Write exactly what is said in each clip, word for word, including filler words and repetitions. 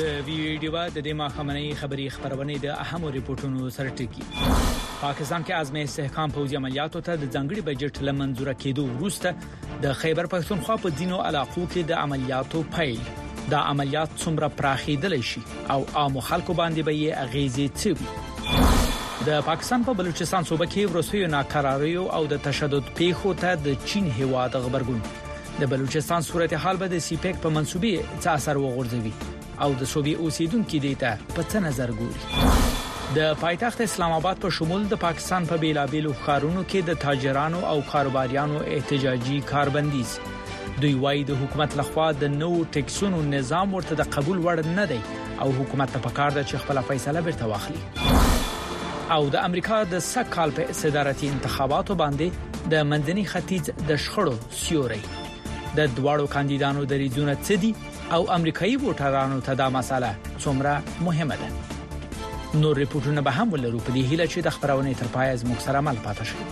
د ویډیو د دې ماخمنۍ خبري خبرونه د اهمو ریپورتونو سره ټکی پاکستان کې ازمه استحکام پوځي عملیاتو ته د ځنګړي بجټ لمنځور کېدو وروسته د خیبر پښتونخوا په دینو علاقو کې د عملیاتو پیل د عملیات څومره پراخېدل شي او عام خلکو باندې به یې اغیزې څه د پاکستان په بلوچستان صوبه کې ورسوي ناکراریو او د تشدد پیښو ته د چین هواد خبرګون د بلوچستان صورتحال به د سیپیک په منسوبي څه اثر وغورځوي او د صوبې اوسیدونکو دیتا په څه نظر ګوري د پایتخت اسلام آباد په شمول د پاکستان په بیلابیلو ښارونو کې د تاجرانو او کاروباریانو احتجاجي کاربندیز دوی وايي د حکومت لخوا د نو ټیکسونو نظام ورته د قبول وړ نه دی او حکومت ته پکار ده چې خپل فیصله بیرته واخلي او د امریکا د سکهال په صدارتي انتخاباتو باندې د منځني ختیځ د شخړو سیوري د دواړو کاندیدانو د ریزونه څه دي او امریکایي ووټرانو ته دا مسله څومره مهمه ده نور ریپورتونه به هم ولرو په دې هیله چې د خبرونه تر پای از مکسر عمل پاتې شي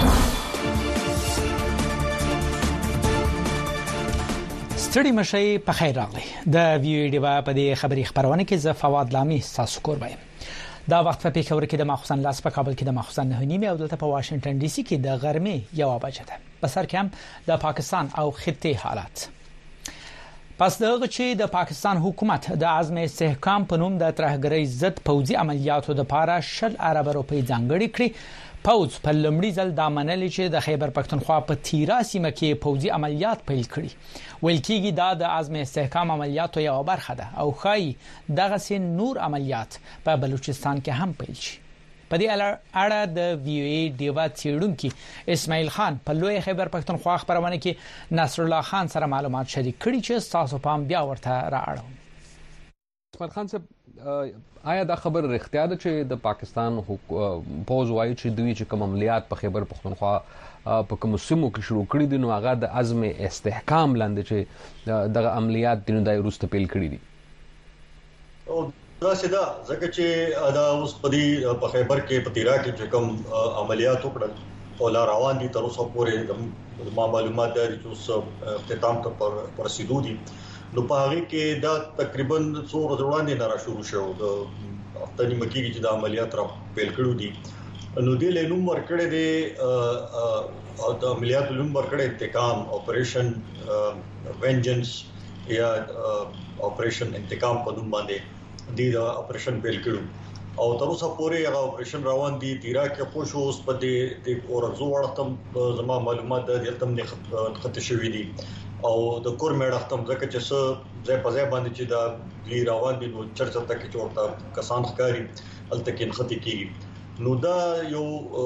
ستړي مشي په خیر راغلی د ویډیو په دې خبري خبرونه کې ز فواد لامي تاسو کور وایم دا وخت په پیښور کې د مخصوصن لاس په کابل کې د مخصوصن نه نیمه او دلته په واشنگټن ډي سي کې د غرمې یو بجه ده بسر کې هم د پاکستان او خطې حالات پس دغه چې د پاکستان حکومت د عزم استحکام په نوم د ترهګرۍ ضد پوځي عملیاتو د لپاره شل ارب روپۍ ځانګړي کړي پوز په لمړي ځل د منلې چې د خیبر پښتونخوا په تیرا سیمه کې پوځي عملیات پیل کړي ویل کېږي دا د عزم استحکام عملیاتو یو برخه ده او خای دغه سین نور عملیات په بلوچستان کې هم پیل شي په دې اړه د وی او ای دیوا چیرونکو اسماعیل خان په لوی خیبر پښتونخوا خبرونه کې نصر الله خان سره معلومات شریک کړي چې تاسو پام بیا ورته راړو اسماعیل خان صاحب آیا دا خبر رښتیا ده چې د پاکستان پوز وایي چې دوی چې کوم عملیات په خیبر پښتونخوا په کوم سیمو کې شروع کړي دي نو هغه د عزم استحکام لاندې چې دغه عملیات د نو دای روسته پیل کړي دي دا سیدا ځکه چې دا اوس په دې په خیبر کې په تیرا کې چې کوم عملیات وکړل او لا روان دي تر اوسه پورې د معلومات د چې اختتام ته پر رسیدو دي نو په هغه کې دا تقریبا څو ورځې وړاندې نه را شروع شو د هفته نیمه کې چې د عملیات را پیل کړو دي نو د لینوم ورکړې دي او د عملیات لوم ورکړې انتقام اپریشن وینجنس یا اپریشن انتقام په نوم باندې د اپریشن پیل کړو او تر اوسه پورې هغه اپریشن روان دي تیرا کې خو شو اوس په دې د اورزو ورتم زما معلومات د تم نه خط شوې دي او د کور میډ ختم ځکه چې څه ځای په ځای باندې چې دا دی روان دي نو چرچا تک چورتا کسان ښکاری الته کې خطي کیږي نو دا یو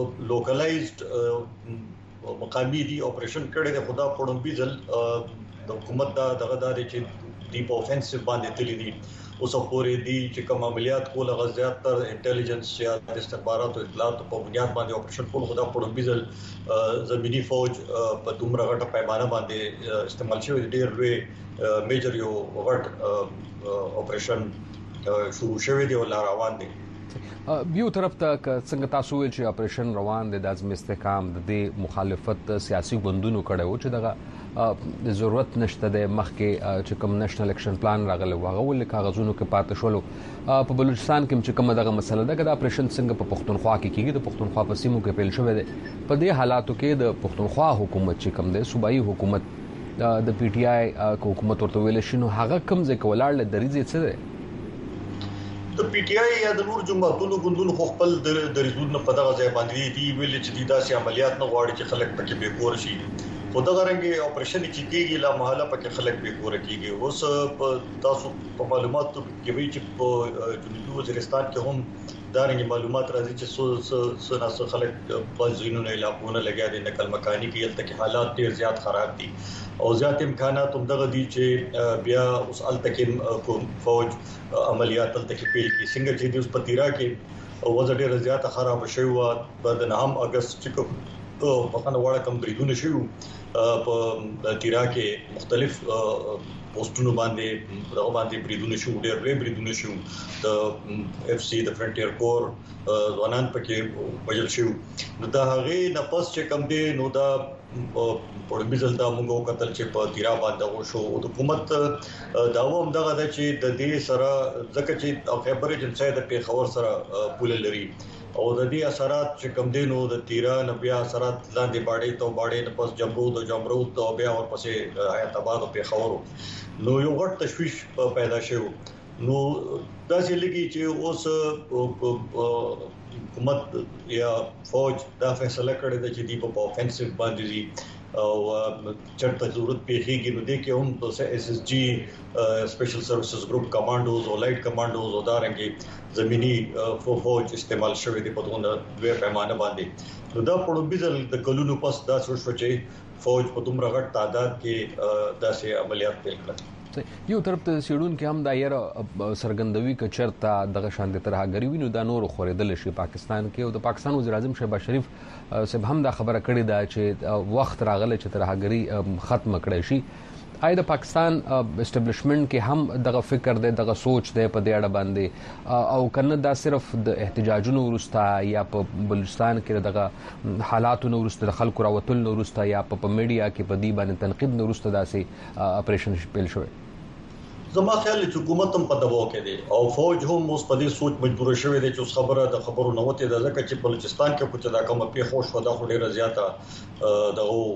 لوکلایزډ مقامی دي اپریشن کړي د خدا پړم بيزل د حکومت دا دغه د چې ډیپ اوفنسیو باندې تللی دي اوس پورې دي چې کوم عملیات کول غزيات تر انټيليجنس یا د استخباراتو اطلاعات په بنیاد باندې اپریشن کول خدا پړم بيزل زميني فوج په دومره غټه پیمانه باندې استعمال شوی ډېر لوی میجر یو غټ اپریشن شروع شوی دی او روان دی بیو طرف ته څنګه تاسو ویل چې اپریشن روان دي د عزم استحکام د دې مخالفت سیاسي ګوندونو کړو چې دغه د ضرورت نشته د مخکې چې کوم نېشنل اکشن پلان راغلی واغه ول کاغذونو کې پاتې شول په بلوچستان کې چې کوم دغه مسله ده د اپریشن څنګه په پښتونخوا کې کیږي د پښتونخوا په سیمو کې پیل شوی دی په دې حالاتو کې د پښتونخوا حکومت چې کوم دی صوبایي حکومت د پی ټی آی حکومت ورته ویل شنو هغه کوم ځای کولار ل دریځ څه دی د پی ټی آی یا د نور جماعتونو ګوندونو خپل د ریزون په دغه ځای باندې دی ویل چې دا سي عملیات نه غواړي چې خلک پکې به کور شي خو دا غرنګي اپریشن چې کیږي لا محاله پکې خلک به کور کیږي اوس په تاسو په معلوماتو کې وی چې په جنوبي وزیرستان کې هم دا رنګ معلومات راځي چې څو څو ناس خلک په ځینو نه علاقونو لګیا دي نقل مکانی کې یلته کې حالات ډیر زیات خراب دي او زیات امکانات هم دغه دي چې بیا اوس الته کې کوم فوج عملیات الته کې پیل کی څنګه چې د اوس پتیرا کې وزه ډیر زیات خراب شوی و په نهم اگست کې په خانه وړه کم بریدونه شو په تیرا کې مختلف پوسټونو باندې دغه باندې بریدونه شو ډېر لوی بریدونه شو د اف سی د فرنټیر کور ځوانان پکې وجل شو نو دا هغه نه پس چې کم دی نو دا په مثال دا موږ کتل چې په تیرا باندې وشو د حکومت داوم دغه د چې د دې سره ځکه چې خیبر ایجنسی د پیښور سره پول لري او د دې اثرات چې کم دینو د تیرا نبیا اثرات لاندې باړې ته باړې د پس جمرود او جمرود او بیا ورپسې حیات آباد او پیښور نو یو غټ تشویش پیدا شو نو دا چې لګي چې اوس حکومت یا فوج دا فیصله کړې ده چې دی په اوفنسیو باندې دي او چرته ضرورت پیږي نو د کې هم د اس اس جی سپیشل سروسز ګروپ کمانډوز او لایټ کمانډوز او دارنګي زميني فوج استعمال شوی دی په دغه دوه پیمانه باندې نو دا په بيزل د کلونو پس دا څه شو چې فوج په دومره غټ تعداد کې داسې عملیات پیل کړل یو طرف ته سیډون کې هم دا یره سرګندوي ک چرته دغه شان د ترهګری وینو د نور خوریدل شي پاکستان کې او د پاکستان وزیر اعظم شهباز شریف صاحب هم دا خبره کړې ده چې وخت راغله چې ترهګری ختم کړي شي آی د پاکستان اسټابلیشمنت کې هم دغه فکر دی دغه سوچ دی په دې اړه باندې او کنه دا صرف د احتجاجونو ورسته یا په بلوچستان کې دغه حالاتونو ورسته د خلکو راوتل ورسته یا په میډیا کې په دې باندې تنقید ورسته داسې اپریشن پیل شوی زما خیال چې حکومت هم په دباو کې دی او فوج هم اوس په دې سوچ مجبور شوی دی چې خبره د خبرو نه وته د ځکه چې بلوچستان کې کوڅه دا کوم په خوش ودا خو ډیره زیاته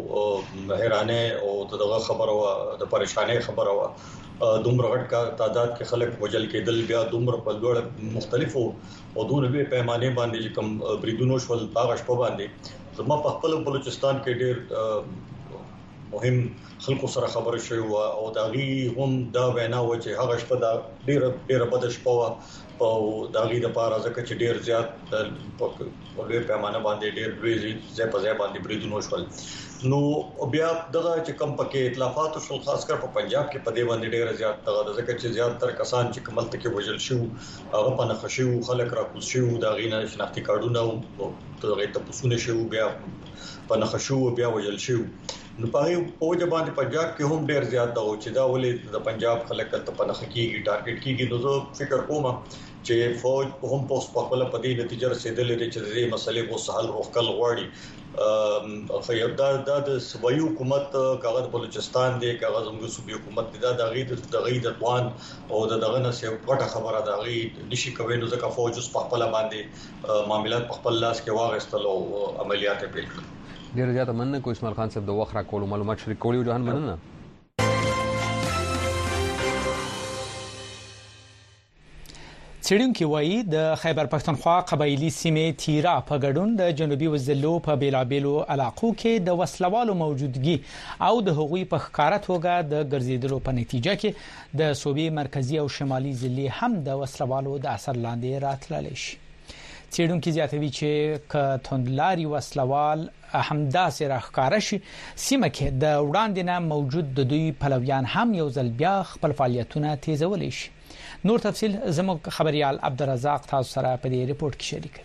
دغه حیرانه او دغه خبره د پریشانه خبره وا دومره غټ تعداد کې خلک وجل کېدل بیا دومره په لوړ مختلفو او دونه به پیمانه باندې کوم بریدونو شول باغ شپه باندې زما په خپل بلوچستان کې ډیر مهم خلکو سره خبرې شوې او داغي هم دا وینا و چې هغه شپه دا ډیر ډیر بد شپه او داغي د پاره ځکه چې ډیر زیات په لوی پیمانه باندې ډیر لوی ځای په ځای باندې بریدونه شول نو بیا دغه چې کم پکې اطلافات شول خاص کر په پنجاب کې په دې باندې ډیر زیات دغه ځکه چې زیات تر کسان چې کمل ته کې وجل شو هغه په نخښو خلک راکوز شو داغي نه شناختی کارډونه او دغه ته پسونه شو بیا په نخښو بیا وجل شو نو په اوجه باندې پنجاب کې هم ډیر زیات دا او چې دا ولې د پنجاب خلک ته په نخ کېږي ټارګټ کېږي نو زه فکر کوم چې فوج هم پوس په خپل په دې نتیجه رسیدلې چې دې مسلې کو سهل روکل غواړي خو یو دا د صوبایي حکومت کاغذ بلوچستان دی کاغذ موږ صوبایي حکومت دی دا د غید د غید اتوان او د دغه نه څه پټه خبره دا غید نشي کوي نو ځکه فوج اوس په خپل باندې معاملات په خپل لاس کې واغستل او عملیات پیل کړل ډیر زیاته مننه کو اسماعیل خان صاحب د وخت را کولو معلومات شریک کولو جهان مننه څېړونکي وایي د خیبر پښتونخوا قبایلی سیمې تیرا په ګډون د جنوبي وزلو په بیلابېلو علاقو کې د وسلوالو موجودګي او د هغوی په ښکارا توګه د ګرځېدلو په نتیجه کې د صوبې مرکزی او شمالي ضلع هم د وسلوالو د اثر لاندې راتللی شي څېړونکي زیاتوي چې ک توندلاري وسلوال همداسې راښکاره شي سیمه کې د وړاندې نه موجود د دوی پلویان هم یو ځل بیا خپل فعالیتونه تیزولی شي نور تفصیل زموږ خبريال عبدالرزاق تاسو سره په دې ریپورت کې شریک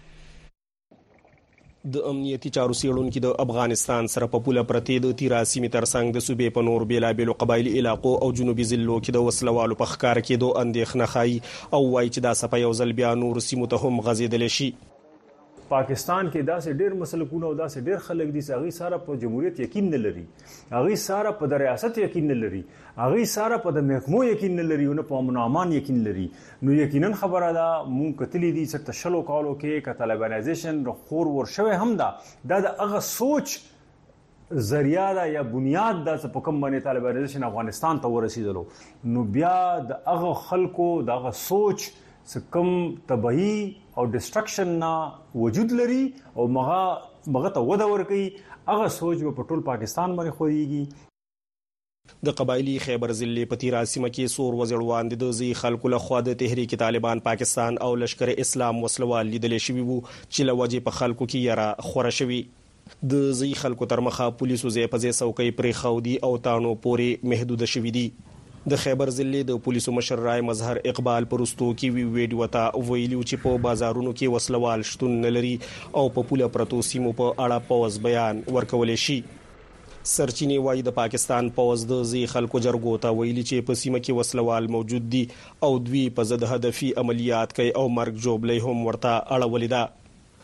د امنیتي چارو څېړونکو د افغانستان سره په پوله پرتې د تیرا سیمې ترڅنګ د صوبې په نور بیلابېلو قبایلی علاقو او جنوبي ضلعو کې د وسلوالو په ښکار کېدو اندېښنه ښایي او وایي چې دا څپه یو ځل بیا نور سیمو ته هم غځېدلی شي پاکستان کې داسې ډېر مسلکونه او داسې ډېر خلک دي چې هغوی ساره په جمهوریت یقین نه لري هغوی ساره په د ریاست یقین نه لري هغوی ساره په د محکمو یقین نه لري او نه په امن او امان یقین لري نو یقینا خبره ده مونږ کتلی دي چې تشلو کالو کې که طالبانایزیشن خور ور شوی هم ده دا د هغه سوچ ذریعہ دا یا بنیاد دا چې په کوم باندې طالبانایزیشن افغانستان ته ورسېدلو نو بیا د هغه خلکو د هغه سوچ چې کوم تباهي او ډسټرکشن نه وجود لري او مغه مغه ته وده ورکي هغه سوچ په ټول پاکستان باندې خوېږي د قبایلی خیبر ضلع په تیرا سیمه کې سور وزړوان د ځي خلکو له خوا د تحریک طالبان پاکستان او لشکر اسلام وسلوال لیدل شوی وو چې لوجه په خلکو کې یاره خوره شوی د ځي خلکو تر مخه پولیسو زې په ځې څوکۍ پرې خودي او تانو پوري محدود شوی دي د خیبر ضلع د پولیسو مشر رای مظهر اقبال پرستو کې وی ویډیو ته ویلو چې په بازارونو کې وسلوال شتون نه لري او په پوله پرتو سیمو په اړه پوز بیان ورکول شي سرچینې وایي د پاکستان پوز د ځي خلکو جرګو ته ویلي چې په سیمه کې وسلوال موجود دي او دوی په ضد هدفي عملیات کوي او مرګ جوړلې هم ورته اړولې ده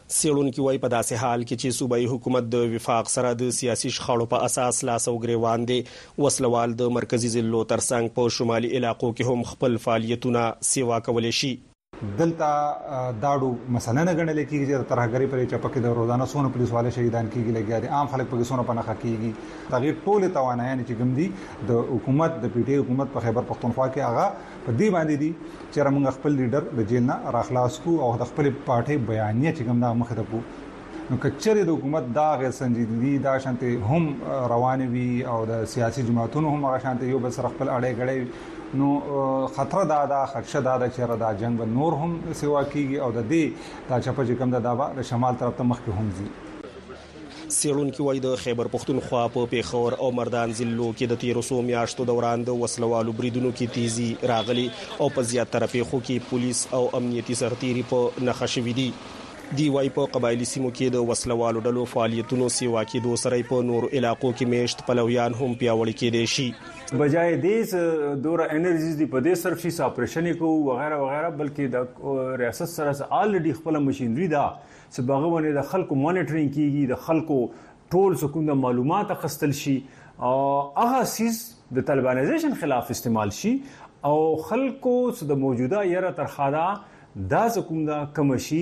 سیړونکو وايي په داسې حال کې چې صوبایي حکومت د وفاق سره د سیاسي شخړو په اساس لاس او ګریوان دي، وسلوال د مرکزی ضلعو ترڅنګ په شمالي علاقو کې هم خپل فعالیتونه سیوا کولی شي. دلته داړو مثلا نه غنل کېږي چې ترهګری پر چپکه د روزانه سونه پولیس والے شهیدان کېږي لګیا دي، عام خلک په سونه پناه کېږي. تغیر ټول توانایي چې ګم دي د حکومت د پی ټی حکومت په خیبر پختونخوا کې هغه په دې باندې دي چې موږ خپل لیډر د جیل نه راخلاص کو او د خپل پارټي بیانیه چې ګم دا مخه ته کو. نو کچره د حکومت دا غیر سنجیدګي دا شانته هم روان وي او د سیاسي جماعتونو هم هغه شانته یو بل سره خپل اړې غړې، نو خطر دا دا خدشه دا چې را جنگ نور هم سیوا کیږي او د دې دا چپه چې کم دا د شمال طرف ته مخ کې هم زی. سیړونکو وايي د خیبر پختونخوا په پیښور او مردان ضلعو کې د تیرو سو میاشتو دوران د وسلوالو بریدونو کې تیزی راغلي او په زیاتره پیښو کې پولیس او امنیتي سرتیري په نښه شوي دي. دی وايي په قبایلی سیمو کې د وسلوالو ډلو فعالیتونو سیوا کېدو سره په نور علاقو کې میشت پلویان هم پیاوړي کېدي شي. بجای دې دوره انرژیز دی په دې صرف شي اپریشن کو وغیرہ وغیرہ، بلکې د ریاست سره الریډي خپل ماشينري دا چې باغونه د خلکو مانیټرینګ کیږي، د خلکو ټول سکون د معلومات اخستل شي او هغه سیس د طالبانایزیشن خلاف استعمال شي او خلکو د موجوده یره ترخادا دا سکون دا کم شي.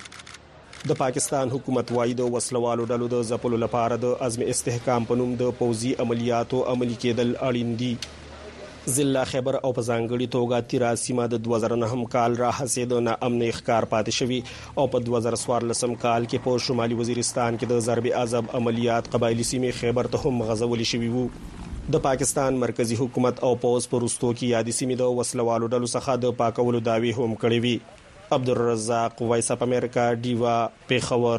د پاکستان حکومت وايي د وسلوالو ډلو د ځپلو لپاره د عزم استحکام په نوم د پوځي عملیاتو عملي کېدل اړین دي. ضلع خیبر او په ځانګړي توګه تیرا سیمه د دوه زره نهم کال راهیسې د ناامن ښکار پاتې شوي او په دوه زره څوارلسم کال کې په شمالي وزیرستان کې د ضرب عذاب عملیات قبایلی سیمې خیبر ته هم غځولې شوي وو. د پاکستان مرکزی حکومت او پوز په وروستو کې یادې سیمې د وسلوالو ډلو څخه د پاکولو دعوی هم کړې وي. عبدالرزاق وایس اپ امریکا دیوا پیښور.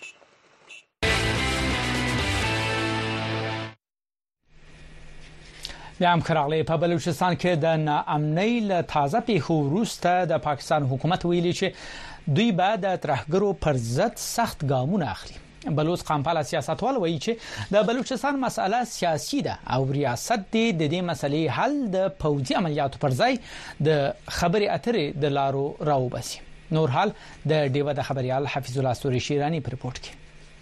بیا هم خراغلی په بلوچستان کې د ناامنۍ له تازه پیښو وروسته د پاکستان حکومت ویلي چې دوی به د ترهګرو پر ضد سخت ګامونه اخلي. بلوچ قامپاله سیاستوال وایي چې د بلوچستان مسأله سیاسي ده او ریاست دې د دې مسلې حل د پوځي عملیاتو پر ځای د خبري اترې د لارو راوباسي. نور حال د ډیوه د خبريال حفیظ الله سوري شیرانی په رپورت کې.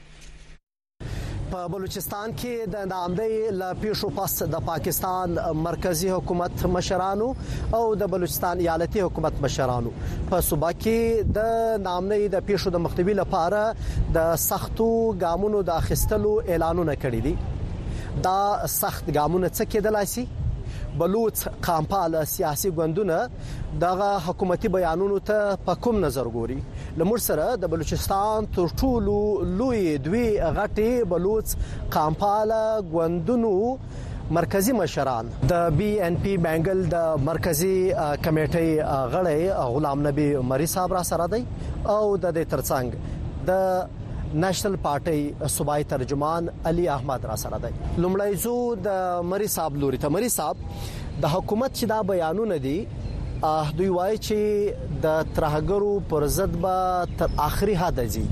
په بلوچستان کې د ناامنۍ له پیښو پس د پاکستان مرکزی حکومت مشرانو او د بلوچستان ایالتي حکومت مشرانو په صوبه کې د ناامنۍ د پیښو د مخنیوي لپاره د سختو ګامونو د اخیستلو اعلانونه کړي دي. دا سخت ګامونه څه کېدلای شي؟ بلوچ قامپاله سیاسي ګوندونه دغه حکومتي بیانونو ته په کوم نظر ګوري؟ لمر سره د بلوچستان تر ټولو لوی دوی غټي بلوچ قامپاله ګوندونو مرکزی مشران د بی ان پی بنگل د مرکزی کمیټې غړی غلام نبی مری صاحب را سره دی او د دې ترڅنګ د نېشنل پارټي صوبایي ترجمان علي احمد را سره دی. لومړی زو د مری صاحب لوري ته مری صاحب د حکومت چې دا بیانونه دي دوی وایي چې د ترهګرو پر ضد به تر اخري حد ځي.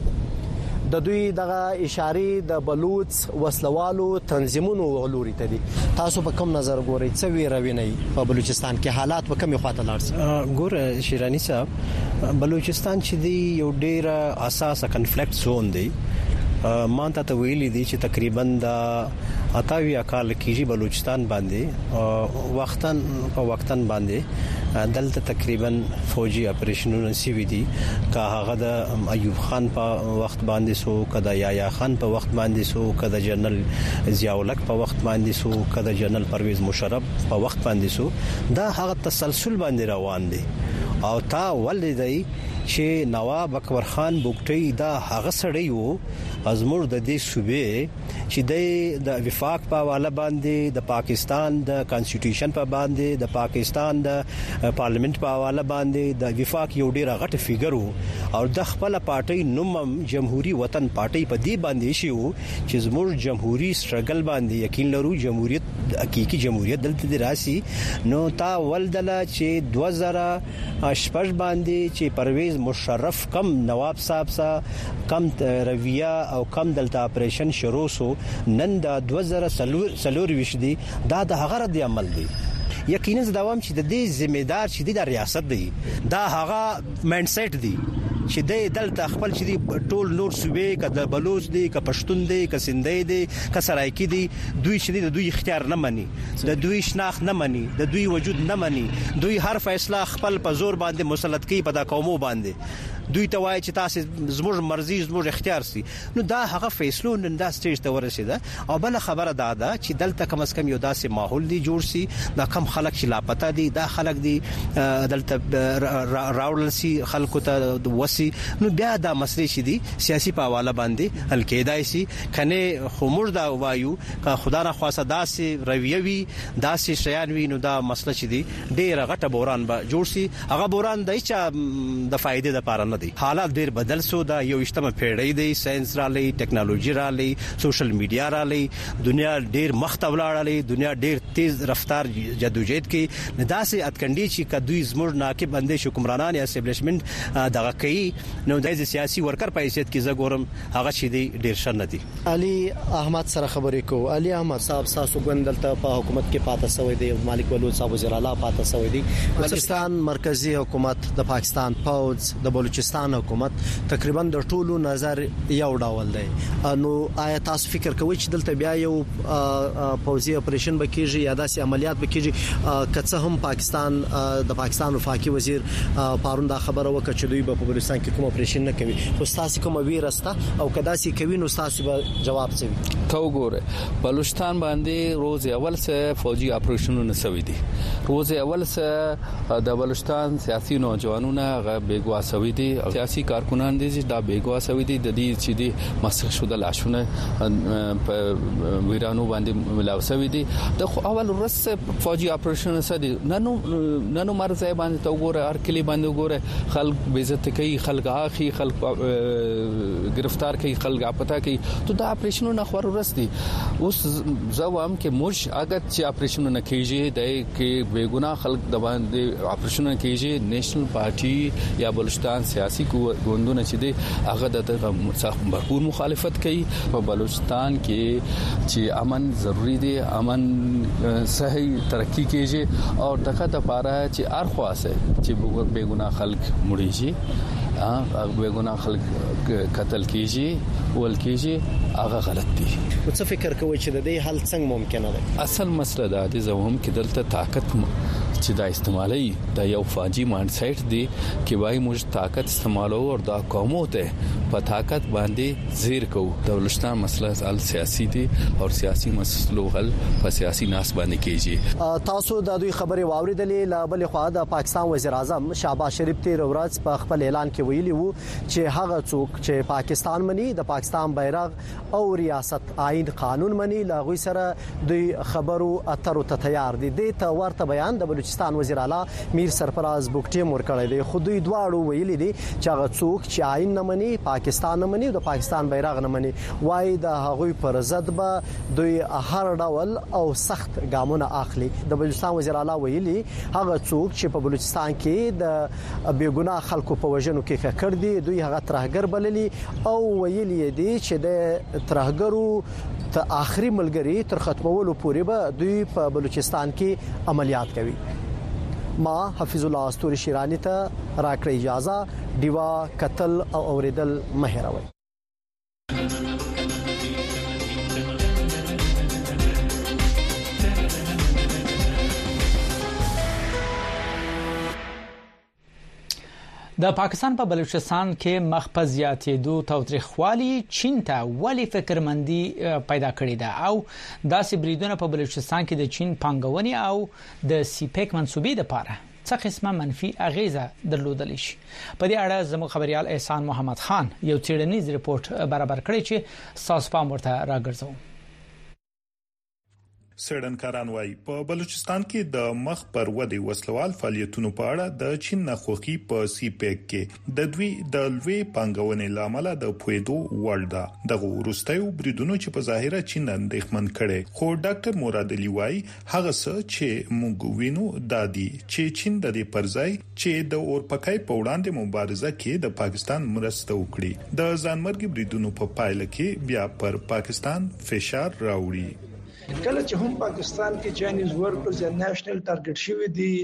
د دوی دغه اشاره د بلوچ وسلوالو تنظیمونو لوري ته دي. تاسو په کوم نظر ګورئ څه ویروي نه په بلوچستان کې حالات په کومه خواته لاړ؟ ګور شیرانی صاحب بلوچستان چې دی یو ډیر اساسه کنفلیکټ زون دی. مانته ته ویلي دي چې تقریبا د اتاوی کال کېږي بلوچستان باندې وختن په وختن باندې دلته تقریبا فوجي اپریشنونه سیوي دي که هغه د ایوب خان په وخت باندې سو کده یایا خان په وخت باندې سو کده جنرال ضیاءالحق په وخت باندې سو کده جنرال پرویز مشرف په وخت باندې سو دا هغه تسلسل باندې روان دي او تا ولې دی چې نواب اکبر خان بوګټي دا هغه سړی وو ازمر د دې صوبې چې د وفاق په حواله باندې د پاکستان د کانسټیټیوشن په باندې د پاکستان د پارلیمنت په حواله باندې د وفاق یو ډیر غټ فیګر وو او د خپل پارټي نوم جمهوریت وطن پارټي په دې باندې شي وو چې زموږ جمهوریت سټرګل باندې یقین لرو جمهوریت حقيقي جمهوریت دلته راسي. نو تا ولدل چې دوه زره شپږ باندې چې پرویز مشرف کم نواب صاحب سا کم رویه او کم دلته اپریشن شروع سو نن د دوه زره سلور ویش دي دا د هغه رد عمل دي. یقینا دوام چې د دې ذمہ دار چې د ریاست دی دا هغه مایند سیټ دی چې د دلته خپل چې ټول نور صوبې کده بلوچ دي ک پښتون دي ک سندې دي ک سرایکی دي دوی چې د دوی اختیار نه مني د دوی شناخت نه مني د دوی وجود نه مني دوی هر فیصله خپل په زور باندې مسلط کوي په دا قومو باندې دوی ته وایي چې تاسو زموږ مرزي زموږ اختیار سي نو دا هغه فیصلو نن دا سټیج ته ورسیده او بل خبره دا ده چې دلته کم از کم یو داسې ماحول دی جوړ سي دا کم خلک چې لاپتا دي دا خلک دي دلته راوړل سي خلکو ته وسی نو بیا دا مسلې شي دي سیاسي په حواله باندې حل کېدای سي کنه خمور دا وایو که خدا نه خواسته داسې رویوي داسې شیان وي نو دا مسله شي دي ډېر غټه بوران به جوړ سي هغه بوران د چې د فائدې لپاره نه دي حالات ډېر بدل سو دا یو اجتماع پیړۍ دی ساينس را لې ټیکنالوژي را لې سوشل میډیا را لې دنیا ډېر مخته ولاړه لې دنیا ډېر تیز رفتار جدوجہد کې نداسې اتکندي چې کدوې زموږ ناکب بندې حکمرانان یا اسټابلیشمنت دغه کوي نو د سیاسي ورکر په حیثیت کې زګورم هغه شي دی ډېر شر نه دي علي احمد سره خبرې کو علي احمد صاحب تاسو ګوندلته په حکومت کې پاتې سوی دی مالک بلوچ صاحب وزیر اعلی پاتې سوی دی بلوچستان مرکزی حکومت د پاکستان فوج د بلوچستان حکومت تقریبا د ټولو نظر یو ډول دی نو آیا تاسو فکر کوئ چې دلته بیا یو پوځي اپریشن وکړي یا داسې عملیات وکړي کڅه هم پاکستان د پاکستان وفاقي وزیر پارون دا خبره وکړه چې دوی په بلوچستان کې کوم اپریشن نه کوي خو تاسو کوم ویرسته او کدا سي کوي نو تاسو به جواب څه تو ګوره بلوچستان باندې روز اول سه فوجي اپریشنونه سوي دي روز اول سه د بلوچستان سیاسي نوجوانونه غ بیګوا سوي دي سیاسي کارکونان دي چې دا بیګوا سوي دي د دې چې دي مسخ شو د لاشونه په ویرانو باندې ملاو سوي دي د اول ورځ فوجي اپریشن سره ننو ننو مرزه باندې تو ګوره هر کلی باندې ګوره خلک بیزت کوي خلک اخی خلک گرفتار کوي خلک اپتا کوي ته دا اپریشنونه خور ورځ دي اوس زوام کې مش اگر چې اپریشنونه کیږي د کې بیګنا خلک د باندې اپریشنونه کیږي نېشنل پارټي یا بلوچستان سیاسي ګوندونه چې دي هغه د بھرپور مخالفت کوي په بلوچستان کې چې امن ضروری دی امن صحیح ترقی کیږي او دغه د پاره چې هر خاصه چې بیګنا خلک مړي شي ا بیګنا خلک قتل کیږي ول کیږي هغه غلط دي څه فکر کوئ چې د دې حل څنګه ممکنه ده اصل مسله دا دي زوهم کې دلته طاقت چې دا استعمالي دا یو فاجی مایند سیټ دی چې وای موږ طاقت استعمالو او دا قومو ته په طاقت باندې زیر کو د بلوچستان مسله ال سیاسي دي او سیاسي مسلو حل په سیاسي ناس باندې کیږي تاسو د دوی خبري واوریدلې لا بل خو د پاکستان وزیر اعظم شهباز شریف تیر ورځ په خپل اعلان کې ویلي وو چې هغه څوک چې پاکستان مني د پاکستان بیرغ او ریاست آئین قانون مني لا غوي سره دوی خبرو اترو ته تیار دي د ته ورته بیان د بلوچستان وزیر اعلی میر سرفراز بوکټي مور کړی دی خو دوی دواړو ویلي دي چې هغه څوک چې آئین نه مني پاکستان نه مني د پاکستان بیرغ نه مني وای د هغوی پر ضد به دوی هر ډول او سخت ګامونه اخلي د بلوچستان وزیر اعلی ویلي هغه څوک چې په بلوچستان کې د بیګناه خلکو په وژنو کې کړ دي دوی هغه ترهګر بللي او ویلي دي چې د ترهګرو ته آخري ملګری تر ختمولو پورې به دوی په بلوچستان کې عملیات کوي ما حفیظ الله استوري شیرانی ته راکړی اجازه دیوا قتل او اوریدل مهروي د پاکستان په بلوچستان کې مخپزیاتې دو توترخوالي چین ته ولی فکرمندي پیدا کړې ده او داسې بریدونه په بلوچستان کې د چین پانګونې او د سیپیک منسوبې لپاره څه قسمه منفي اغیزه درلودل شي په دې اړه زموږ خبريال احسان محمد خان یو چیرنیز ریپورت برابر کړی چې ساس پام ورته راګرځو سړنکاران وايي په بلوچستان کې د مخ پر ودی وسلوال فعالیتونو په اړه د چین نخوخي په سی پیک کې د دوی د لوی پنګونې لامل د پویدو وردا دغه ورستیو بریدونو چې په ظاهره چین اندېښمن کړي خو ډاکټر مراد علي وايي هغه څه چې موږ وینو دادي چې چین د دې پرځای چې د اورپکای په وړاندې مبارزه کې د پاکستان مرسته وکړي د ځانمرګي بریدونو په پایله کې بیا پر پاکستان فشار راوړي کله چې هم پاکستان کې چاینیز ورکرز یا نېشنل ټارګټ شوی دي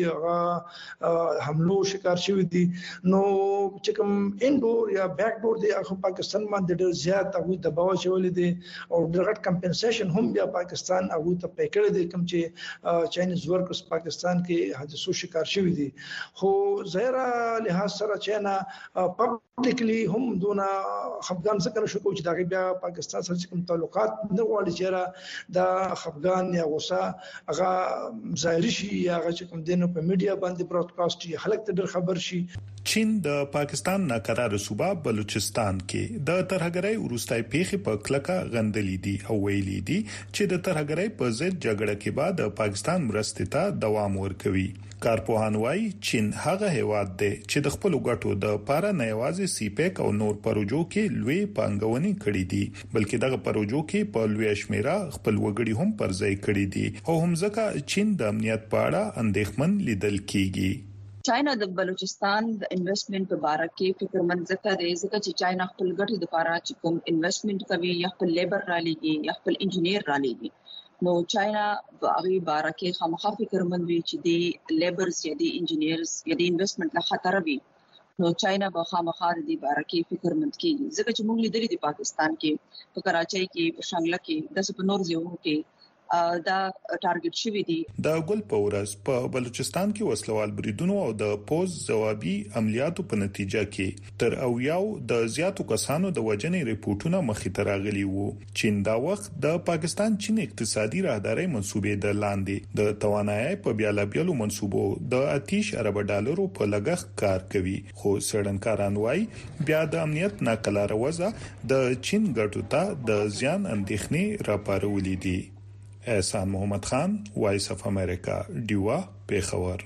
حملو شکار شوی دي نو چې کوم انډور یا بیک ډور دی هغه پاکستان باندې ډېر زیات هغه دباو چولې دي او ډېر کمپنسیشن هم بیا پاکستان هغه ته پېکړه دي کوم چې چاینیز ورکرز پاکستان کې حادثو شکار شوی دي خو ظاهره لحاظ سره چاینا پبلکلی هم دونه خفګان څخه شو چې دا بیا پاکستان سره کوم تعلقات نه غواړي چې دا خفګان یا غوسه هغه ظاهري شي یا هغه کوم دینو په میډیا باندې براډکاسټ شي خلک ته ډېر خبر شي. چین د پاکستان ناقرار صوبه بلوچستان کې د ترهګرۍ وروستۍ پیښې په کلکه غندلې دي او ویلي دي چې د ترهګرۍ په ضد جګړه کې بعد پاکستان مرستې ته دوام ورکوي. کارپوهان وايي چین هغه هیواد دی چې د خپل ګټو د پاره نه یوازې سیپیک او نور پروژو کې لوی پانګونې کړې دي بلکې دغه پروژو کې په لوی شمیره خپل وګړي هم پرځای کړې دي او هم ځکه چین د امنیت په اړه اندېښمن لیدل کیږي. چاینا د بلوچستان د انویسټمنټ په اړه کې فکرمند ځکه دی ځکه چې چاینا خپل ګټې لپاره چې کوم انویسټمنټ کوي یا خپل لیبر را لېږي یا خپل انجینیر را لېږي نو چاینا هغه باره کې خامخا فکرمند وي چې دی لیبرز یا دی انجینیرز یا دی انویسټمنټ له خطر وي نو چاینا به خامخا دی باره کې فکرمند کیږي ځکه چې موږ لیدلې دي پاکستان کې په کراچۍ کې په شانګله کې د سپنور ځایونو کې دا ټارګټ شوی دی. د ګل پورس په بلوچستان کې وسلوال بریدونو او د پوز جوابي عملیاتو په نتیجه کې تر او یو د زیاتو کسانو د وجنې ریپورتونه مخې ته راغلي وو. چین دا وخت د پاکستان چین اقتصادي راهداري منسوبې د لاندې د توانایي په بیلابیلو منسوبو د اتیش ارب ډالرو په لګښت کار کوي خو سړنکاران وايي بیا د امنیت ناکلاره وضع د چین ګټو ته د زیان اندېښنې راپارولې دي. احسان محمد خان وایس اف امریکا ډیوا پیښور.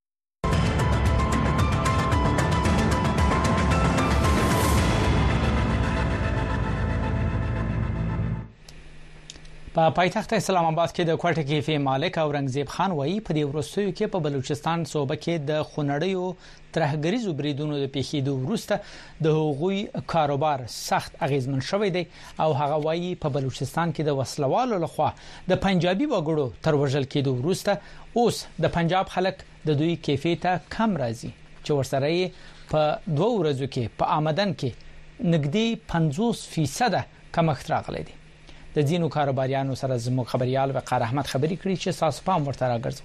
په پایتخت اسلام آباد کې د کوټه کې فی مالک او رنگزیب خان وایي په دې ورستیو کې په بلوچستان صوبه کې د خونړیو ترهګریزو بریدونو د پیښېدو وروسته د هغوی کاروبار سخت اغیزمن شوی دی او هغه وایي په بلوچستان کې د وسلوالو لخوا د پنجابي وګړو تر وژل کېدو وروسته اوس د پنجاب خلک د دوی کیفیت کم راځي چې ورسره په دوه ورځو کې په آمدن کې نږدې پنځوس فیصد کمښت راغلی دی. د ځینو کاروباریانو سره زموږ خبريال وقار احمد خبري کړي چې تاسو پام ورته راګرځو.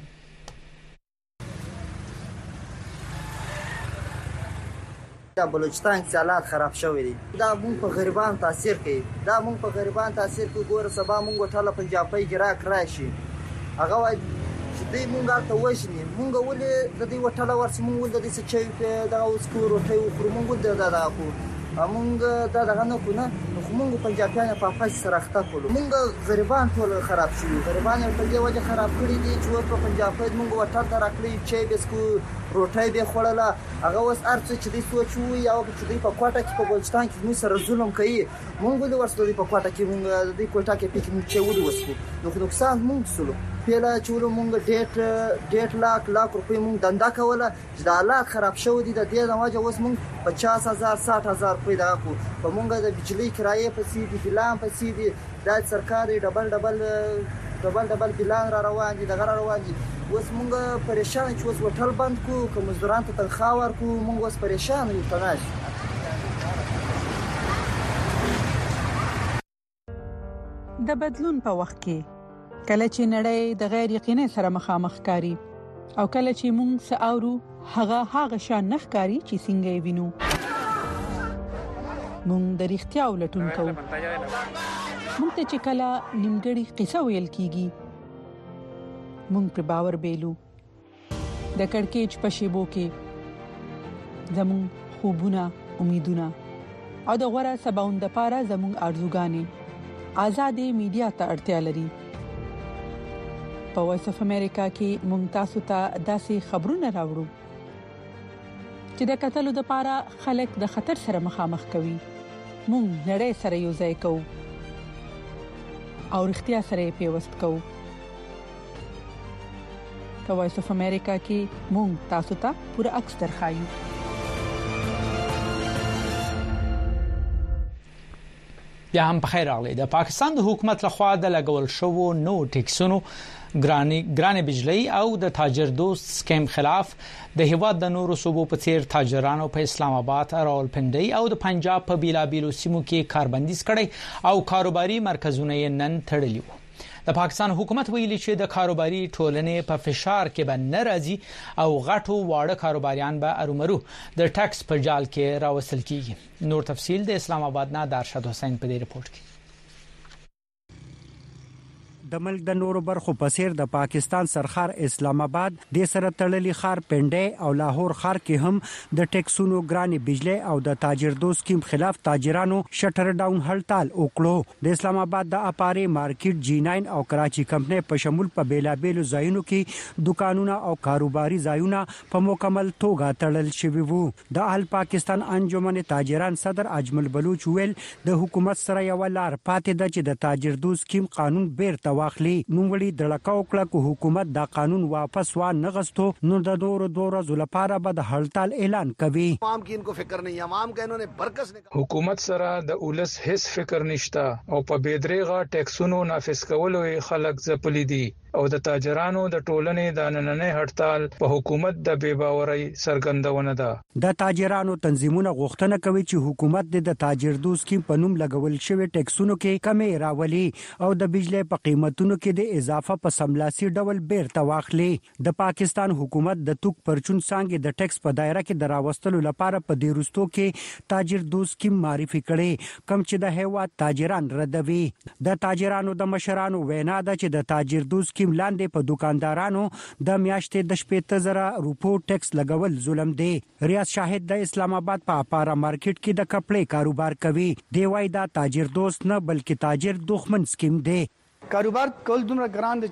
دا بلوچستان کې حالات خراب شوی دي دا مونږ په غریبان تاثیر کوي دا مونږ په غریبان تاثیر کوي ګوره سبا مونږ ټاله پنجابي ګراک راشي هغه وای چې دې مونږ ته وښني مونږ ولې د دې وټاله ورس مونږ د دې څه چې دا اوس کورو ته مونږ د دا دا کو مونږ دا دغه نه کو نه مونږ پنجابیان په فاس سره اخته کولو مونږ غریبان ټول خراب شي غریبان په دې وجه خراب کړی دي چې په پنجاب کې مونږ وټاله راکړي چې بسکو روټای به خوړله هغه اوس ارڅ چې دې سوچو یا چې دې په کوټه کې په بلوچستان کې موږ سره ظلم کوي مونږ ولې ورسره دې په کوټه کې مونږ دې کوټه کې پکې مونږ چې ودی وسکو نو نقصان مونږ سلو پیلا چولو مونږ ډېټ ډېټ لاک لاک روپۍ مونږ دنده کوله چې د حالات خراب شو دي د دې د وجه اوس مونږ پچاس هزار ساठ هزار روپۍ دا کو په مونږ د بجلی کرایې په سي دي بلان په سي دي د سرکاري ډبل ډبل ډبل ډبل بلان را روان دي دغه را روان دي اوس مونږ پریشان چې اوس وټل بند کو کوم مزدوران ته تنخواه ورکو مونږ اوس پریشان یو تناش. د بدلون په وخت کې کله چې نړۍ د غیر یقیني سره مخامخ کاری او کله چې مونږ ساورو هغه هغه شان نخ کاری چې څنګه وینو مونږ د اړتیا ولټون کوو مونږ ته چې کله نیمګړی قصه ویل کیږي مونږ پر باور بیلو د کڑکېچ په شیبو کې زمون خوبونه امیدونه او د غوړه سباوند لپاره زمون ارزوګانی آزادې میډیا ته اړتیا لري. په وایس اف امریکا کې مونږ تاسو ته داسې خبرونه راوړو چې د قتل لپاره خلک د خطر سره مخامخ کوي مونږ نړۍ سره یو ځای کوو او اړتیا سره پیوست کوو. په وایس اف امریکا کې مونږ تاسو ته پوره عکس درخایو. بیا هم په خیر راغلی. د پاکستان د حکومت لخوا د لګول شوو نو ټیکسونو ګرانی ګران بجلی او د تاجر دوست سکیم خلاف د هیواد د نورو صوبو په څیر تاجرانو په اسلام آباد، راولپنډي او د پنجاب په بیلابیلو سیمو کې کاربندیز کړي او کاروباري مرکزونه نن تړلي وو. د پاکستان حکومت ویلي چې د کاروباري ټولنې په فشار کې به ناراضي او غټو واړه کاروباریان به ارومرو د ټیکس په جال کې راوستل کیږي. نور تفصيل د اسلام آباد نه درشد حسین په دې رپورت کې. د ملک د نورو برخو په څیر د پاکستان سرخار اسلام آباد د سره تړلي خار پنډي او لاهور خار کې هم د ټیکسونو ګران بجلی او د تاجر دوست سکیم خلاف تاجرانو شټر ډاون هړتال وکړو. د اسلام آباد د اپاري مارکیټ جی ناین او کراچي کمپنۍ په شمول په بیلابیلو ځایونو کې دکانونه او کاروباري ځایونه په مکمل توګه تړل شوي وو. د اهل پاکستان انجمن تاجران صدر اجمل بلوچ ویل د حکومت سره یو لار پاتې ده چې د تاجر دوست سکیم قانون بیرته واخلي. نوموړي د لکاو کلک حکومت دا قانون واپس وا نغستو نو د دور دور زلپاره به د هړتال اعلان کوي. عوام کې انکو فکر نه عوام کا انہوں نے برکس نه حکومت سره د اولس هیڅ فکر نشتا او په بيدریغه ټیکسونو نافذ کولو خلک ځپلي دي او د تاجرانو د ټولنې د نننې هړتال په حکومت د بے باورۍ سرګندونه ده. د تاجرانو تنظیمونه غوښتنه کوي چې حکومت د تاجر دوست سکیم په نوم لګول شوی ټیکسونو کې کمی راولي او د بجلی په قیمتونو کې د اضافه په سملاسي ډول بیرته واخلي. د پاکستان حکومت د توک پرچون څنګه د ټیکس په دایره کې دراوستلو لپاره په دیروستو کې تاجر دوست سکیم معرفي کړي کم چې د هیواد تاجران ردوي. د تاجرانو د مشرانو وینا ده چې د تاجر دوست لاندې په دکاندارانو د میاشتې د شپږ زره روپو ټیکس لګول ظلم دی. ریاض شاهد د اسلام آباد په اپارا مارکیټ کې د کپړې کاروبار کوي. دی وايي دا تاجر دوست نه بلکې تاجر دښمن سکیم دی. کاروبار کول دومره ګران دي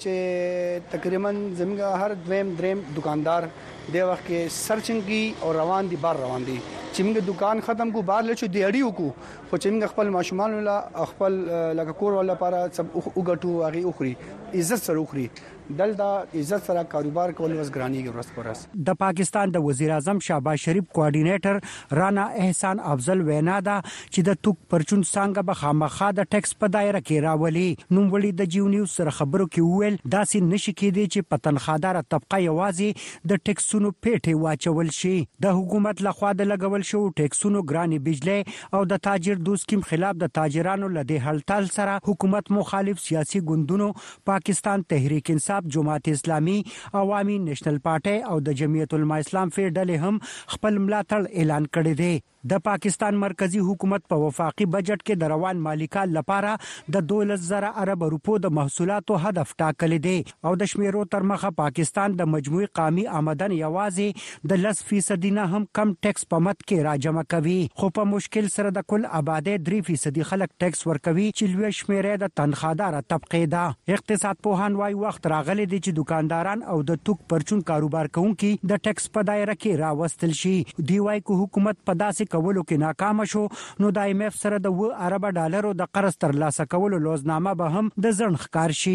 چې تقریبا زموږ هر دویم دریم دکاندار د وخت کې سرچنګ کی او روان دي بار روان دي چې موږ دکان ختم کو بار لچو دی اړیو کو خو چې موږ خپل ماشومان ولا خپل لکه کور ولا لپاره سب وګټو هغه اخري عزت سره اخري دلته عزت سره کاروبار کول وس ګرانیږي ورس پرس. د پاکستان د وزیر اعظم شهباز شریف کوارډینیټر رانا احسان افضل وینا ده چې د توک پرچون څنګه به خامخا د ټیکس په دایره کې راولي. نوموړي د جیو نیوز سره خبرو کې ویل داسې نشي کېدی چې پتنخادار طبقه یوازې د ټیکسونو پیټه واچول شي. د حکومت لخوا د لګول شو ټیکسونو ګراني بجلی او د تاجر دوست سکیم خلاف د تاجرانو لدې هړتال سره حکومت مخالف سیاسي ګوندونو پاکستان تحریک انصاف، جماعت اسلامي، عوامي نېشنل پارټي او د جمعیت العلماء اسلام فیر ډلې هم خپل ملاتړ اعلان کړی دی. د پاکستان مرکزی حکومت په وفاقي بجټ کې د روان مالی کال لپاره د دولس زره ارب روپو د محصولاتو هدف ټاکل دی او د شمیرو تر مخه پاکستان د مجموعي قومي آمدن یوازې د لس فیصد نه هم کم ټیکس په مت کې راجمع کوي. خو په مشکل سره د کل آبادی درې فیصد خلک ټیکس ورکوي چې لوی شمیره د تنخوادار طبقه ده. اقتصاد پوهان وايي وخت راغلی دی چې دکانداران او د توک پرچون کاروبار کوونکي د ټیکس په دایره کې راوستل شي. دی وايي کو حکومت په داسې کولو کې ناکام شو نو د ایم ایف سره د و ارب ډالرو د قرض ترلاسه کولو لوزنامه به هم د ځن ښکار شي.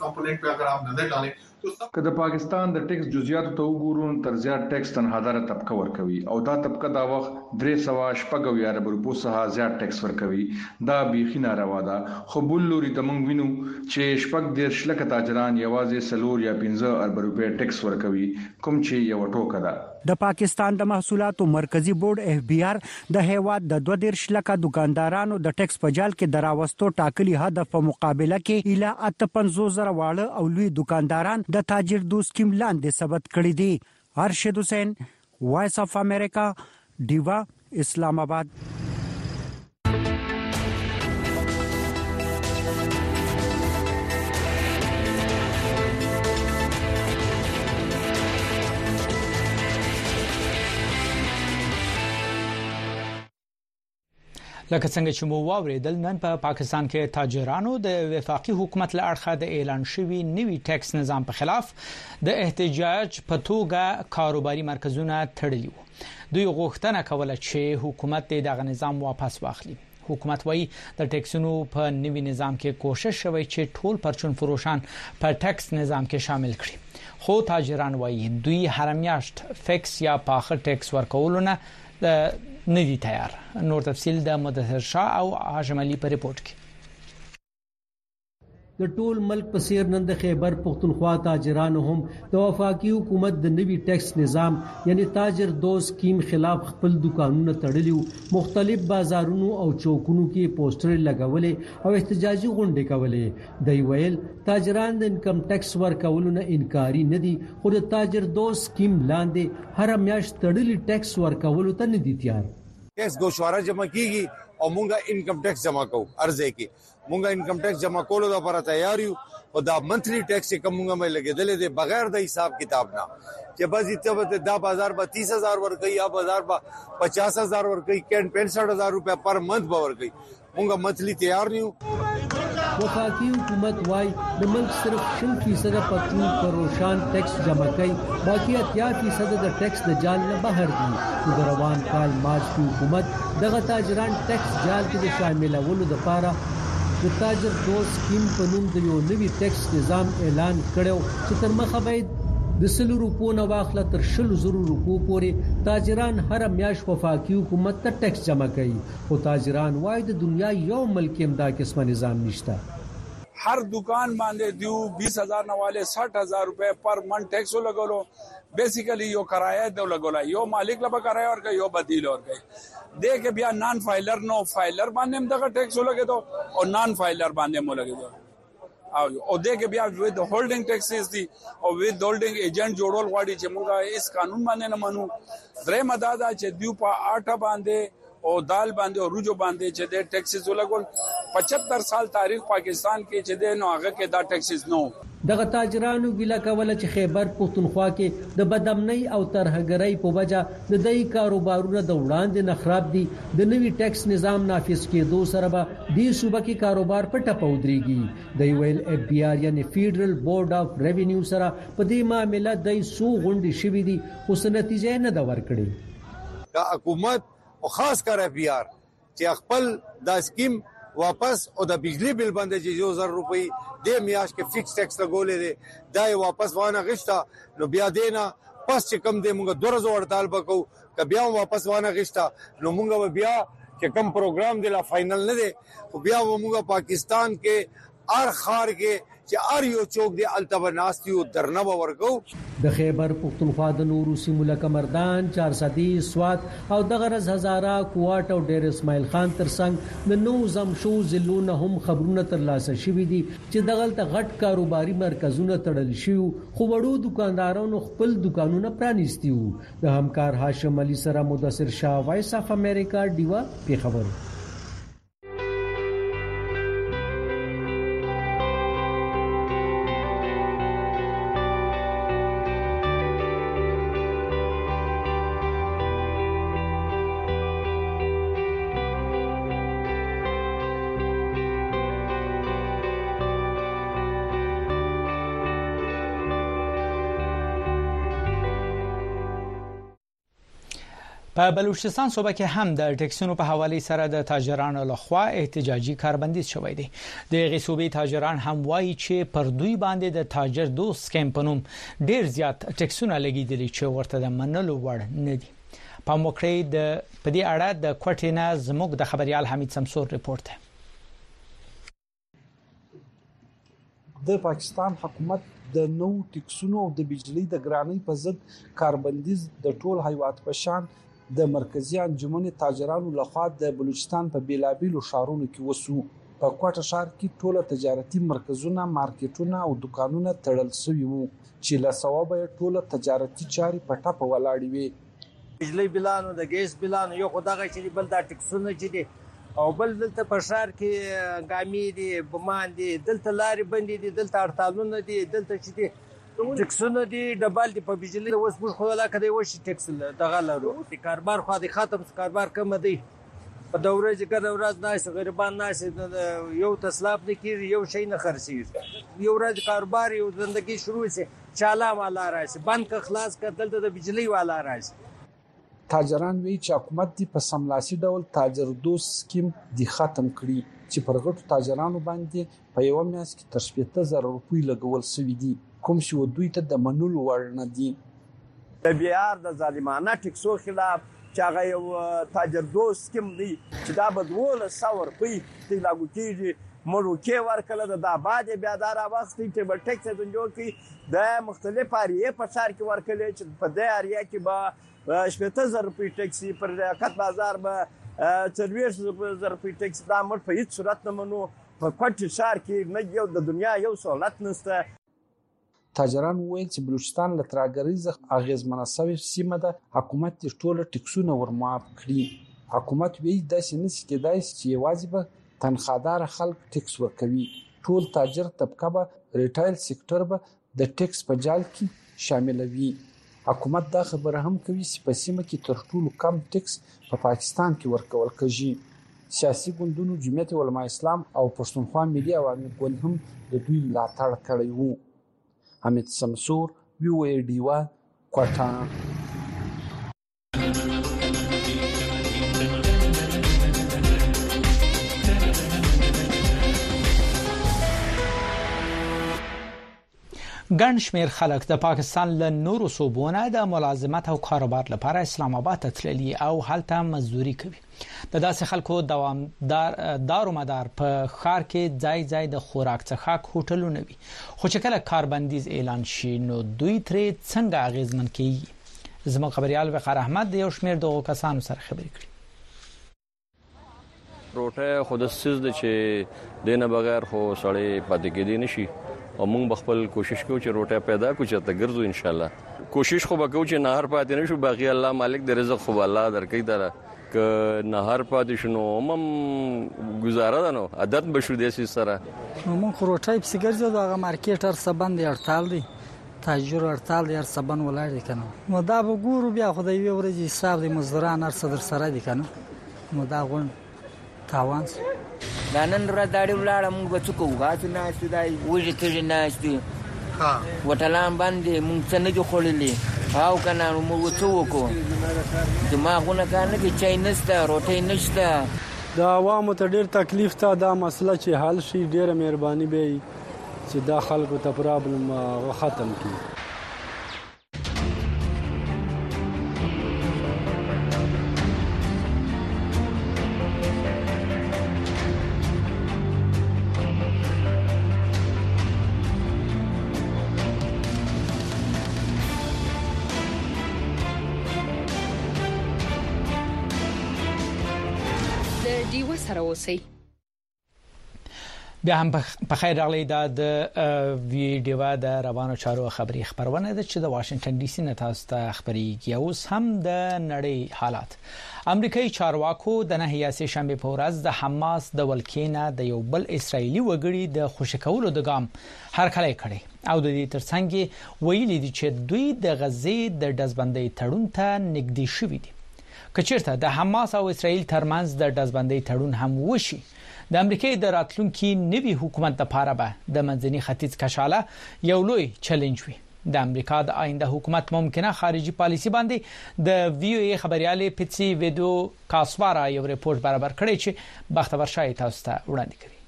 که د پاکستان د ټیکس جزئیاتو ته وګورو تر زیات ټیکس تنهادار طبقه ورکوي او دا طبقه دا وخت درې سوه شپږ ارب روپو څخه زیات ټیکس ورکوي. دا بیخي ناروا ده. خو بل لوري ته موږ وینو چې شپږ دېرش لکه تاجران یوازې څلور یا پنځه ارب روپۍ ټیکس ورکوي کوم چې یو ټوکه ده. د پاکستان د محصولاتو مرکزی بورډ اف بی آر د هیواد د دوه دېرش لکه دکاندارانو د ټیکس په جال کې دراوستو ټاکلي هدف په مقابله کې اله اته پنځوس زره واړه او لوی دکانداران د تاجر دوست سکیم لاندې ثبت کړي دي. ارشد حسین، وایس اف امریکا، ډیوا، اسلام آباد. لکه څنګه چې مو واوریدل نن په پا پاکستان کې تاجرانو د وفاقي حکومت له اړخه د اعلان شوی نوي ټیکس نظام په خلاف د احتجاج په توګه کاروباري مرکزونه تړلي وو. دوی غوښتنه کوله چې حکومت دغه نظام واپس واخلي. حکومت وايي د ټیکسونو په نوي نظام کې کوشش شوی چې ټول پرچون فروشان په ټیکس نظام کې شامل کړي. خو تاجران وايي دوی هر میاشت فکس یا پاخه ټیکس ورکولونه نه دي تیار. نور تفصیل د مدثر شاه او هاشم علي په ریپورت کې. د ټول ملک په سیر نن د خیبر پختونخوا تاجرانو هم د وفاقي حکومت د نوي ټیکس نظام یعنی تاجر دوست سکیم خلاف خپل دکانونه تړلي، مختلف بازارونو او چوکونو کې پوسټر لګولې او احتجاجي غونډې کولې. د ویل تاجران د انکم ټیکس ورکولو نه انکاري نه دي، خو د تاجر دوست سکیم لاندې هر میاشت تړلي ټیکس ورکولو ته نه دي تیار. ټیکس گوشواره جمع کیږي او مونږه انکم ټیکس جمع کوو ارزه کې مونږه انکم ټیکس جمع کولو لپاره تیار یو او دا منثلی ټیکس کوم مونږه مې لګیدلې دي بغیر د حساب کتاب نه چې بس ایته دا بازار به تیس هزار ورکړي یا بازار به پچاس هزار ورکړي کین پینسٹھ ہزار روپے پر منتھ به ورکړي مونږه منثلی تیار نیو. وفاقي حکومت وايي د ملک صرف شل فیصد پټرول پر روشان ټیکس جمع کوي، باقي اتیا فیصد د ټیکس د جال نه بهر دي. د روان کال مارچ کې حکومت دغه تاجران ټیکس جال کې د شاملولو لپاره د تاجر دوست سکیم په نوم د یو نوي ټیکس نظام اعلان کړو چې تر مخه به د سلو روپو نه واخله تر شلو زرو روپو پورې تاجران هر میاش وفاقي حکومت ته ټیکس جمع کوي. خو تاجران وايي د دنیا یو ملک هم دا قسمه نظام نشته. हर दुकान बांधे दियो बीस हजार न वाले साठ हजार रुपए पर मन टैक्स लगोलो. बेसिकली यो किराया दो लगोला यो मालिक लब किराया और यो बदील और गई दे के बिया नॉन फाइलर नो फाइलर बांधने में दगा टैक्स लगे दो और नॉन फाइलर बांधने में लगे दो और दे के बिया विद होल्डिंग टैक्सेस दी और विद होल्डिंग एजेंट जोड़ोल वाड़ी चमुगा इस कानून बांधने न मानू द्रे मदादा चे द्यूपा आटा बांधे और दाल बांधे और रुजो बांधे चे दे टैक्सेस लगोल पचहत्तर साल तारीख पाकिस्तान के चे दे नो आगे के दा टैक्सेस नो. دغه تاجرانو ویلا کوله چې خیبر پختونخوا کې د بدامنۍ او ترهګرۍ په وجه د دای کاروبارونه د وړاندې نه خراب دي. د نوي ټیکس نظام نافذ کېدو سره به د صوبې کې کاروبار په ټپه ودرېږي. د ویل اف بي آر یعنی فیډرل بورډ اف ریوینیو سره په دې معاملې د سو غونډې شوې دي خو څه نتیجه نه دا ورکړي. دا حکومت او خاص کر اف بي آر چې خپل دا سکیم واپس او د بجلی بل باندې چې یو زر روپۍ د میاش کې فکس ټیکس لګولې دي دا واپس وانه غشتا نو بیا دینا پس چې کم دې مونږ دوه ورځې هړتال وکاو ک بیا واپس وانه غشتا نو مونږ بیا چې کم پروګرام دی لا فائنل نه دی خو بیا مونږ پاکستان کې ار خار کې چې ار یو چوک دی التبناستی او درنه ورکو. د خیبر پختونخوا د نورو سیمو لکه مردان، چارسدی، سوات او دغه رز هزاره، کوټ او ډیر اسماعیل خان ترڅنګ د نو زمشو ضلعونه هم خبرونه ترلاسه شوې دي چې دغه ته غټ کاروباري مرکزونه تړل شي خو وړو دکاندارانو خپل دکانونه پرانیستي وو. د همکار هاشم علي سره مدثر شاه، وایس اف امریکا، دیوا پیښور. په بلوچستان صوبه کې هم د ټیکسونو په حواله سره د تاجرانو لخوا احتجاجي کاربندیز شوې دي. د غصوبې تاجران هم وایي چې پر دوی باندې د تاجر دوست سکیم په نوم ډیر زیات ټیکسونه لګیدلي چې ورته د منلو وړ نه دي. په موکړې د په دې اړه د کوټې نه زموږ د خبريال حمید سمسور ریپورت. د پاکستان حکومت د نو ټیکسونو او د بجلی د ګرانۍ په ضد کاربندیز د ټول هیواد په شان د مرکزی انجمن تاجرانو لخوا د بلوچستان په بیلابیلو شهرونو کې وسو. په کوټه شهر کې ټول تجارتي مرکزونه، مارکیټونه او دکانونه تړل شوي وو چې له ثوابه ټول تجارتي چاري په ټاپه ولاړې وي. بجلی بلانو، د ګیس بلانو، یو خدای چې بل دا ټیکسونه چې دي او بل دلته په شهر کې ګامي دي، بمان دي، دلته لارې بندې دي، دلته هړتالونه دي، دلته چې دي ټیکسونه دي ډبل دي په بجلی. اوس موږ خو لا کده وشي ټیکس دغه لرو د کاروبار خو د ختم کاروبار کم دی په دوره چې کله ورځ ناس غریبان ناس یو تسلاف نه کیږي، یو شي نه خرڅي، یو ورځ کاروبار یو زندگی شروع شي چاله والا راشي بند ک خلاص کتل د بجلی والا راشي. تاجران وی چې حکومت دی په سملاسي ډول تاجر دوست سکیم دی ختم کړي چې پر غټو تاجرانو باندې په یو میاشت کې تر شپږ زره روپۍ لګول شوی دي کوم چې دوی ته د منلو وړ نه دي. د بي آر د ظالمانه ټیکسو خلاف چې هغه یو تاجر دوست سکیم دی چې دا به دولس سوه روپۍ تی لاګو کېږي مړوکې ورکړله د دا بعد بیا دا راواخیستې ټیبل ټیکس یې جوړ کړي د مختلف اریې په ښار کې ورکړلې چې په دې اریا کې به شپېته زره روپۍ ټیکس وي پر لیاقت بازار به څلوېښت زره روپۍ ټیکس دا موږ په هېڅ صورت نه منو په کوټې ښار کې نه یو د دنیا یو سهولت نشته. تاجران وویل چې بلوچستان له ترهګرۍ څخه اغېزمنه شوې سیمه ده، حکومت یې ټوله ټکسونه ورمعاف کړي. حکومت وایي داسې نشي کېدای چې یوازې به تنخوادار خلک ټکس ورکوي، ټول تاجر طبقه به ریټایل سکتور به د ټکس په جال کې شاملوي. حکومت دا خبره هم کوي چې په سیمه کې تر ټولو کم ټکس په پاکستان کې ورکول کېږي. سیاسي ګوندونو جمعیت علماء اسلام او پښتونخوا ملي عوامي ګوند هم د دوی ملاتړ کړی وو. حمید سمسور، وی او ای ډیوا، کوټه. ګڼ شمېر خلک د پاکستان له نورو صوبونو د ملازمت او کاروبار لپاره اسلام آباد ته تللي او هلته مزدوري کوي. د داسې خلکو دوامدار دارومدار په ښار کې ځای ځای د خوراک څښاک هوټلونه وي، خو چې کله کاربندیز اعلان شي نو دوی ترې څنګه اغیزمن کیږي. زموږ خبريال وقار احمد د یو شمېر دغو کسانو سره خبرې کړې. روټه خود سیز د چې دینه بغیر خو سړی پاتې کېدی نشي او موږ خپل کوشش کوو چې روټه پیدا کړو چې ته ګرځو ان شاء الله. کوشش خو وکړو چې نهار پاتې نشو، باقي الله مالک د رزق خو الله درکې دره ک نهار پاتې شنو هم گزاره ده نو عادت بشو دې سره. موږ روټه په سیګرځو دغه مارکیټر سبند ارتال دی، تاجر ارتال دی، سبن ولای دی کنه. نو دا به ګورو بیا خدای وی ورځي حساب دی مزدوران هر صدر سره دی کنه. نو دا غون تاوان دا نن را داړي ولاړه موږ به څه کوو؟ غاڅ ناشته دی وږي تږي ناشته وټلان باندې موږ څه نه دي خوړلي او که نه موږ څه وکړو؟ دماغونه کار نه کوي، چای نشته، روټۍ نشته. د عوامو ته ډېر تکلیف ته دا مسله چې حل شي ډېره مهرباني به وي چې دا خلکو ته پرابلم ختم کړي. بیا هم په خیر راغلی دا د ویډیو د روانو چارو خبري خبرونه ده چې د واشنگټن ډي سي نه تاسو ته خبريږي. اوس هم د نړۍ حالات. امریکایي چارواکو د نهه سه شنبه په ورځ د حماس د ولکینه د یو بل اسرایلی وګړي د خوشکولو د ګام هرکلی کړي او د دې ترڅنګ ویلي دي چې دوی د غزې د دزبندۍ تړون ته نږدې شوي دي. کچیرته د حماس او اسرایل ترمنځ د دزبندۍ تړون هم وشي، د امریکای د راتلونکي نوي حکومت لپاره به د منځني ختیځ کشاله یو لوی چیلنج وي. د امریکا د آینده حکومت ممکنه خارجي پالیسي باندې د وی او ای خبريالې پیتسي ویډیو کاسوارا یو ریپورت برابر کړی چې بختور شای تاسو ته وړاندې کوي.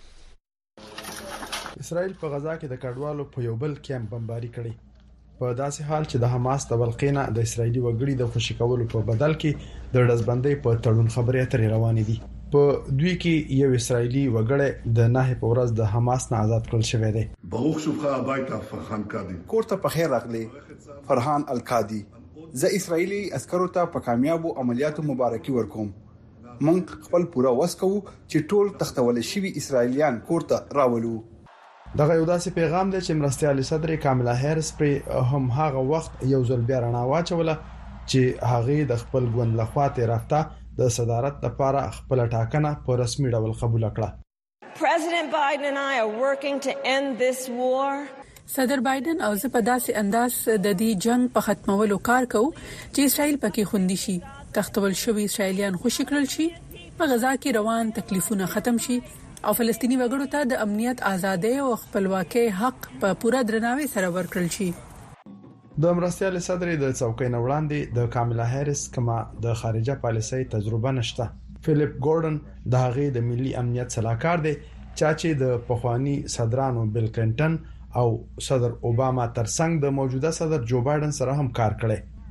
اسرائیل په غزا کې د کډوالو په یو بل کیمپ بمباري کړی په داسې حال چې د حماس د ولقینه د اسرایلی وګړي د خوشی کولو په بدل کې د دزبندۍ په تړون خبرې اترې روانې دي. په دوی کې یو اسرایلی وګړی د نه په ورځ د حماس نه آزاد کړل شوی دی. بروخ شوخه بایتا فرحان کادي کوړه په خیر راغلی فرحان الکادي. زه اسرایلی عسکرو ته په کامیابو عملیاتو مبارکي ورکوم. موږ خپل پوره وس کوو چې ټول تختول شوی اسرایلیان کوړه راولو. دغه یو داسې پیغام دی چې مرستيال صدر کاملا هریس پر هم هغه وخت یو ځل بیا رڼا واچوله چې هغه د خپل ګوند لخوا ته رافته د صدارت لپاره خپل ټاکنه په رسمي ډول قبول کړه. President Biden and I are working to end this war. صدر بایدن او زه په داسې انداز د دې جنگ په ختمولو کار کوو چې اسرائیل پکې خوندي شي، تختول شوی اسرائیلیان خوشی کړل شي، په غزا کې روان تکلیفونه ختم شي او فلسطینی وګړو ته د امنیت، ازادي او خپلواکۍ حق په پوره درناوي سره ورکړل شي. د مرستيال صدر د څوکۍ نه وړاندې د کاملا هریس کما د خارجه پالیسۍ تجربه نشته. فلیپ ګورډن د هغې د ملي امنیت صلاحکار دی چې د پخوانی صدرانو بیل کلینټن او صدر اوباما ترڅنګ د موجوده صدر جو بایدن سره هم کار کړی.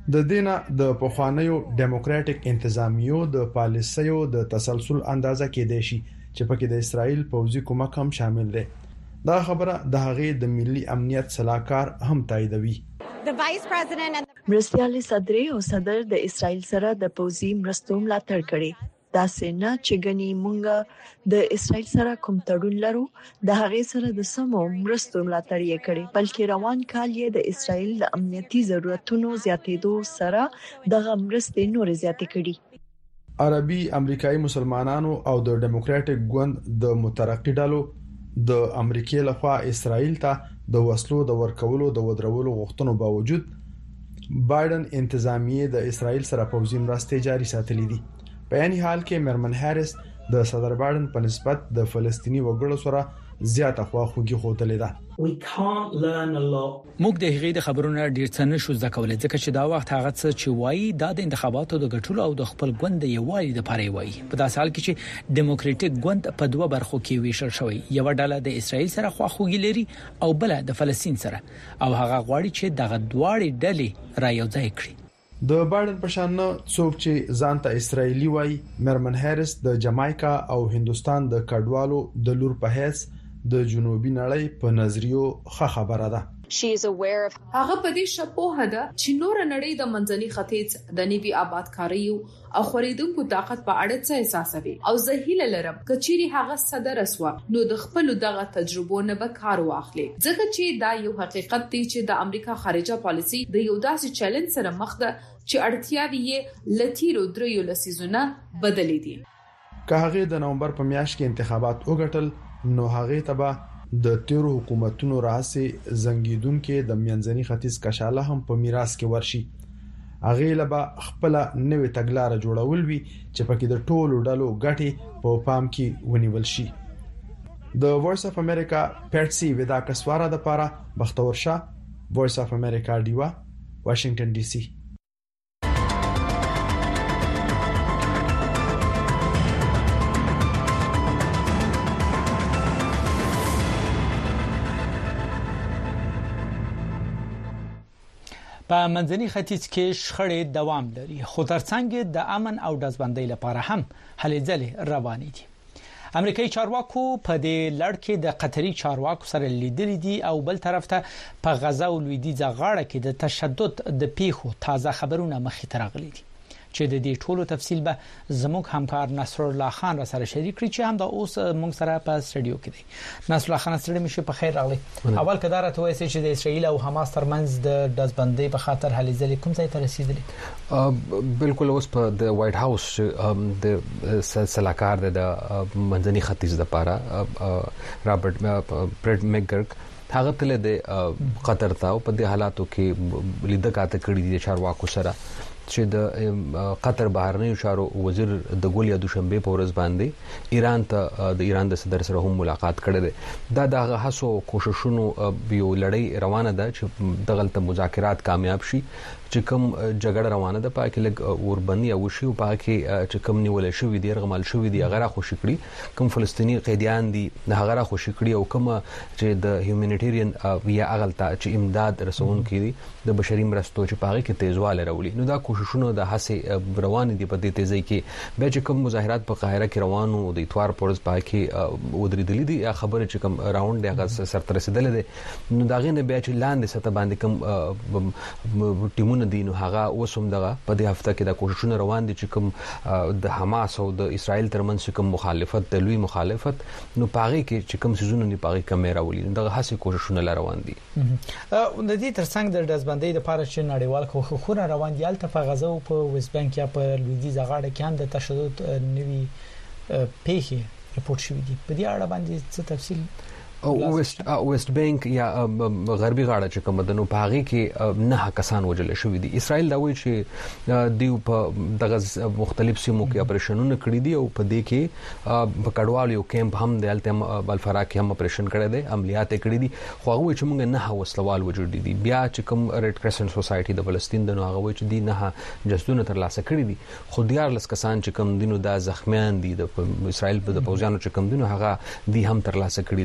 د دینه د پخوانیو ډیموکراټیک انتظامیو د پالیسیو د تسلسل اندازه کېدای شي چې پکې د اسرائیل پوځي کومک هم شامل دی. دا خبره د هغې د ملي امنیت صلاحکار هم تاییدوي. مرستیال صدر او صدر د اسرائیل سره د پوځي مرستو ملاتړ کړي. دا سينه چې غني مونږ د اسرائیل سره کوم تړون لرو د هغې سره د سمو مرستو ملاتړ یې کړي، بلکې روان کال یې د اسرائیل د امنیتي ضرورتونو زیاتېدو سره دغه مرستې نور زیاتې کړي. عربي امریکایي مسلمانانو او د ډیموکراټیک ګوند د مترقي ډلو د امریکای لخوا اسرائیل ته د وسلو د ورکولو د ودرولو غوښتنو باوجود بایدن انتظامیه د اسرائیل سره پوځي مرستې جاري ساتلې دي. په یاني حال کې مرمن هاریس د صدر بایدن په نسبت د فلسطینی وګړو سره زیاته خواخوږي خوتلې ده. موږ د هغې د خبرونو ډیر څه نشو زده کولای ځکه چې دا وخت هغه څه چې وایي دا د انتخاباتو د ګټلو او د خپل ګوند یووالي لپاره وایي. په داسې حال کې چې ډیموکراټیک ګوند په دوه برخو کې ویشل شوی، یو ډله د اسرائیل سره خواخوږي لري او بل د فلسطین سره، او هغه غواړي چې دغه دواړه ډلې را یوځای کړي. د بایدن په شان څوک چې ځانته اسرایلی وای، مرمن هاریس د جامایکا او هندستان د کډوالو د لور په هیڅ د جنوبي نړۍ په نظریو ښه خبره ده. هغه په دې شپه ده چې نور نړۍ د منځني ختیځ د نوي آبادکاریو او خریدونکو طاقت په اړه څه احساسوي، او زه هیله لرم کچيري هغه صدر اسوا نو د خپل دغه تجربو نه به کار واخلي، ځکه چې دا یو حقیقت دی چې د امریکا خارجه پالیسي د یو داسې چیلنج سره مخ ده چې اړتیاوي یې لتیرو دریو لسیزونه بدلې دي. که هغه د نومبر په میاشت کې انتخابات وګټل نو هغه تبا د تیرو حکومتونو راځي زنګیدونکو د منځني ختیځ کشاله هم په میراث کې ورشي. هغه لبا خپل نوې تګلارې جوړول وی چې پکې د ټولو ډلو ګټي په پام کې ونیول شي. د وایس اف امریکا پټسي ودا کسوارا د پاره بختور شاه، وایس اف امریکا دیوا، واشنگټن ډي سي. په منځني ختیځ کې شخړې دوام لري، خو ترڅنګ د امن او دزبندۍ لپاره هم هلې ځلې روانې دي. امریکایي چارواکو په دې لړ کې د قطري چارواکو سره لیدلې دي او بل طرف ته په غزا او لویدیځ غاړه کې د تشدد د پیښو تازه خبرونه مخې ته راغلي دي چې د دې ټولو تفصیل به زموږ همکار نصر الله خان را سره شریک کړي چې هم د اوس موږ سره په سټډیو کې دی. نصر الله خان ستړي مشه په خیر راغلی. اول کدا راته وایي چې د اسرائیل او حماس ترمنځ د دزبندۍ په خاطر هلې ځلې کوم ځای ته رسیدلې؟ بالکل اوس په د وایټ هاوس د سلاکار د منځني ختیځ لپاره رابرټ برټ میګرک هغه تل د قطر ته په د حالاتو کې لیدل کاته کړی دي چارواکو سره چې د قطر بهرنیو چارو وزیر د ګولیا دوشنبه په ورځ باندې ایران ته د ایران د صدر سره هم ملاقات کړی دی. دا د هڅو کوششونو یو لړۍ روانه ده چې دغلت مذاکرات کامیاب شي چې کوم جګړه روانه ده پای کې لګ اوربني او شی او پای کې چې کوم نیول شوی دی رغمل شوی دی هغه را خوشی کړی، کوم فلسطینی قیدیان دي هغه را خوشی کړی او کوم چې د هیومانیټیرین یا اغلطه چې امداد رسون کړي د بشري مرستو چې پای کې تیزواله راولي. نو دا کوششونه د هڅې روان دي په دې تیزی کې به چې کوم مظاهرات په قاهره کې روانو د اتوار پورز پای کې ودرېدلې دي یا خبره چې کوم راوند هغه سره رسیدل دي. نو دا غینه بیا چې لاندې سطح باندې کوم ټیمونه دي نو هغه اوسم دغه په دې هفته کې د کوششونه روان دي چې کوم د حماس او د اسرائیل ترمنځ کوم مخالفت د لوی مخالفت نو پاره کې چې کوم سيزونه نه پاره کیمرا ولې دغه هڅه کوششونه روان دي. د دې ترڅنګ د دزبندۍ لپاره چې نړیوال کوښښونه روان دي الته په غزا او په ویست بانک یا په لویدیځ غاړه کې هم د تشدد نوي پیښې رپورټ شوې دي. په دې اړه باندې څه تفصیل؟ ویست ویست بانک یا غربي غاړه چې کوم د نو پاغي کې نه کسان وجل شوې دي. اسرائیل دا وایي چې دیو په دغه مختلف سیمو کې اپریشنونه کړی دي او په دې کې په کډوال یو کیمپ هم د الته بلفرا کې هم اپریشن کړی دی، عملیات کړی دي، خو هغه وایي چې موږ نه وسلوال وجود دي. بیا چې کوم ریډ کرسنټ سوسایټي د فلسطین د نو هغه وایي چې دی نه جسدونه تر لاسه کړی دي، خو دیار لس کسان چې کوم دینو دا زخمیان دي د اسرائیل په پوځیانو چې کوم دینو هغه دی هم تر لاسه کړی دي.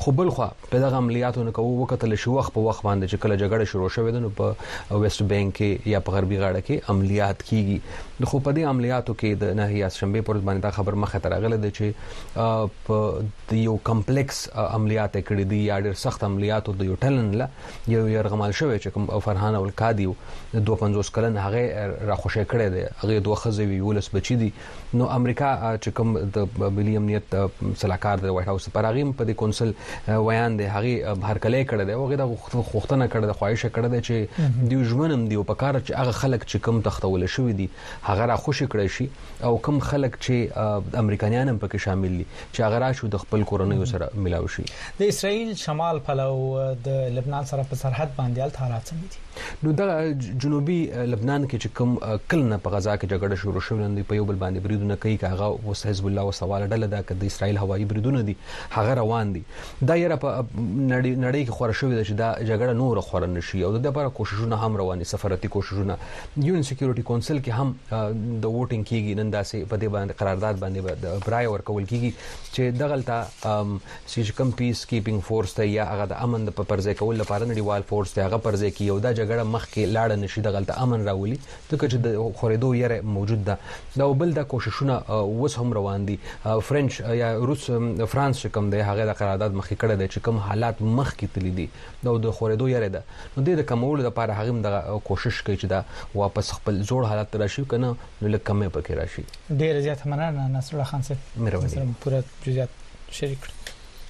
خو بل خو په دغه عملیاتو نه کوو وکتل شو وخت په وخت باندې چې کله جګړه شروع شوه د نو په ویسټ بانک کې یا په غربي غاړه کې عملیات کیږي خو په دې عملیاتو کې د نهي شنبه پر باندې دا خبر مخه تر غله د چې په یو کمپلیکس عملیات کړي دي یا ډېر سخت عملیاتو د یو ټلن لا یو يرغمال شوی چې کوم فرحان القادي دوه پنځوس کلن هغه را خوشی کړي دي هغه دوه خزوي ولس بچي دي نو امریکا چې کوم د ملي امنیت صلاحکار د وایټ هاوس پر هغه په دې کونسل ویان دی هغه هر کله کړي دی هغه د خوختنه کړي د خواهش کړي دی چې دی ژوندم دی په کار چې هغه خلک چې کوم تختول شوی دي هغه را خوشی کړي شي او کوم خلک چې امریکایان هم پکې شامل دي چې هغه را شو د خپل کورنۍ سره ملاوي شي د اسرائیل شمال پلو د لبنان سره په سرحد باندې حالات څنګه دي نو د جنوبي لبنان کې چې کوم کلنه په غزا کې جګړه شروع شوه نو په یو بل باندې بریدونه کوي کاغه او حزب الله او سوال ډله دا د اسرائیل هوایي بریدونه دي هغه روان دي دا یره په نړۍ نړۍ کې خور شوې ده چې دا جګړه نور خور نشي او د لپاره کوششونه هم رواني سفارتي کوششونه یو ان سکیورټي کونسل کې هم د ووټینګ کېږي نن داسې په دې باندې قرارداد باندې برای ورکول کېږي چې دغلطه سیج کم پیس کیپینګ فورس ته یا هغه د امن په پرځای کول لپاره نړیوال فورس ته هغه پرځای کې یو دا جګړه مخ کې لاړ نشي دغلطه امن راولي ځکه چې د خورېدو یې موجود ده دا بل د کوششونه وس هم روان دي فرنچ یا روس فرانس کوم دی هغه د قرارداد مخ کې کړی دی چې کوم حالات مخ کې تللی دي دا د خورېدو یې ده نو د کمولو لپاره هغه د کوشش کوي چې دا واپس خپل جوړ حالت راشي کنه نو لکه کمې پکې راشي ډېر زیات مننه نصر الله خان صاحب مهرباني پوره جزئیات شریک کړئ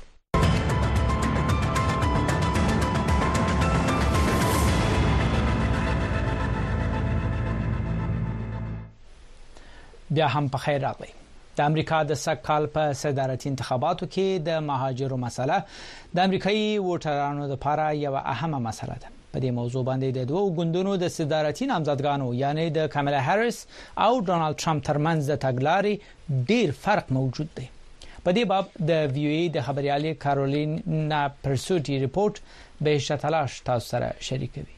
بیا هم په خیر راغلی د امریکا د سږ کال په صدارتي انتخاباتو کې د مهاجرو مسله د امریکایي ووټرانو لپاره یو اهمه مسله ده په دې موضوع باندې د دوه ګوندونو د صدارتي نامزدګانو یعنی د کاملا هریس او ډونالد ټرمپ ترمنځ د تګلارې ډیر فرق موجود دی په دې باب د وی او ای د خبريالي کارولینا پرسوټي ریپورت به شتلاش تاسو سره شریکوي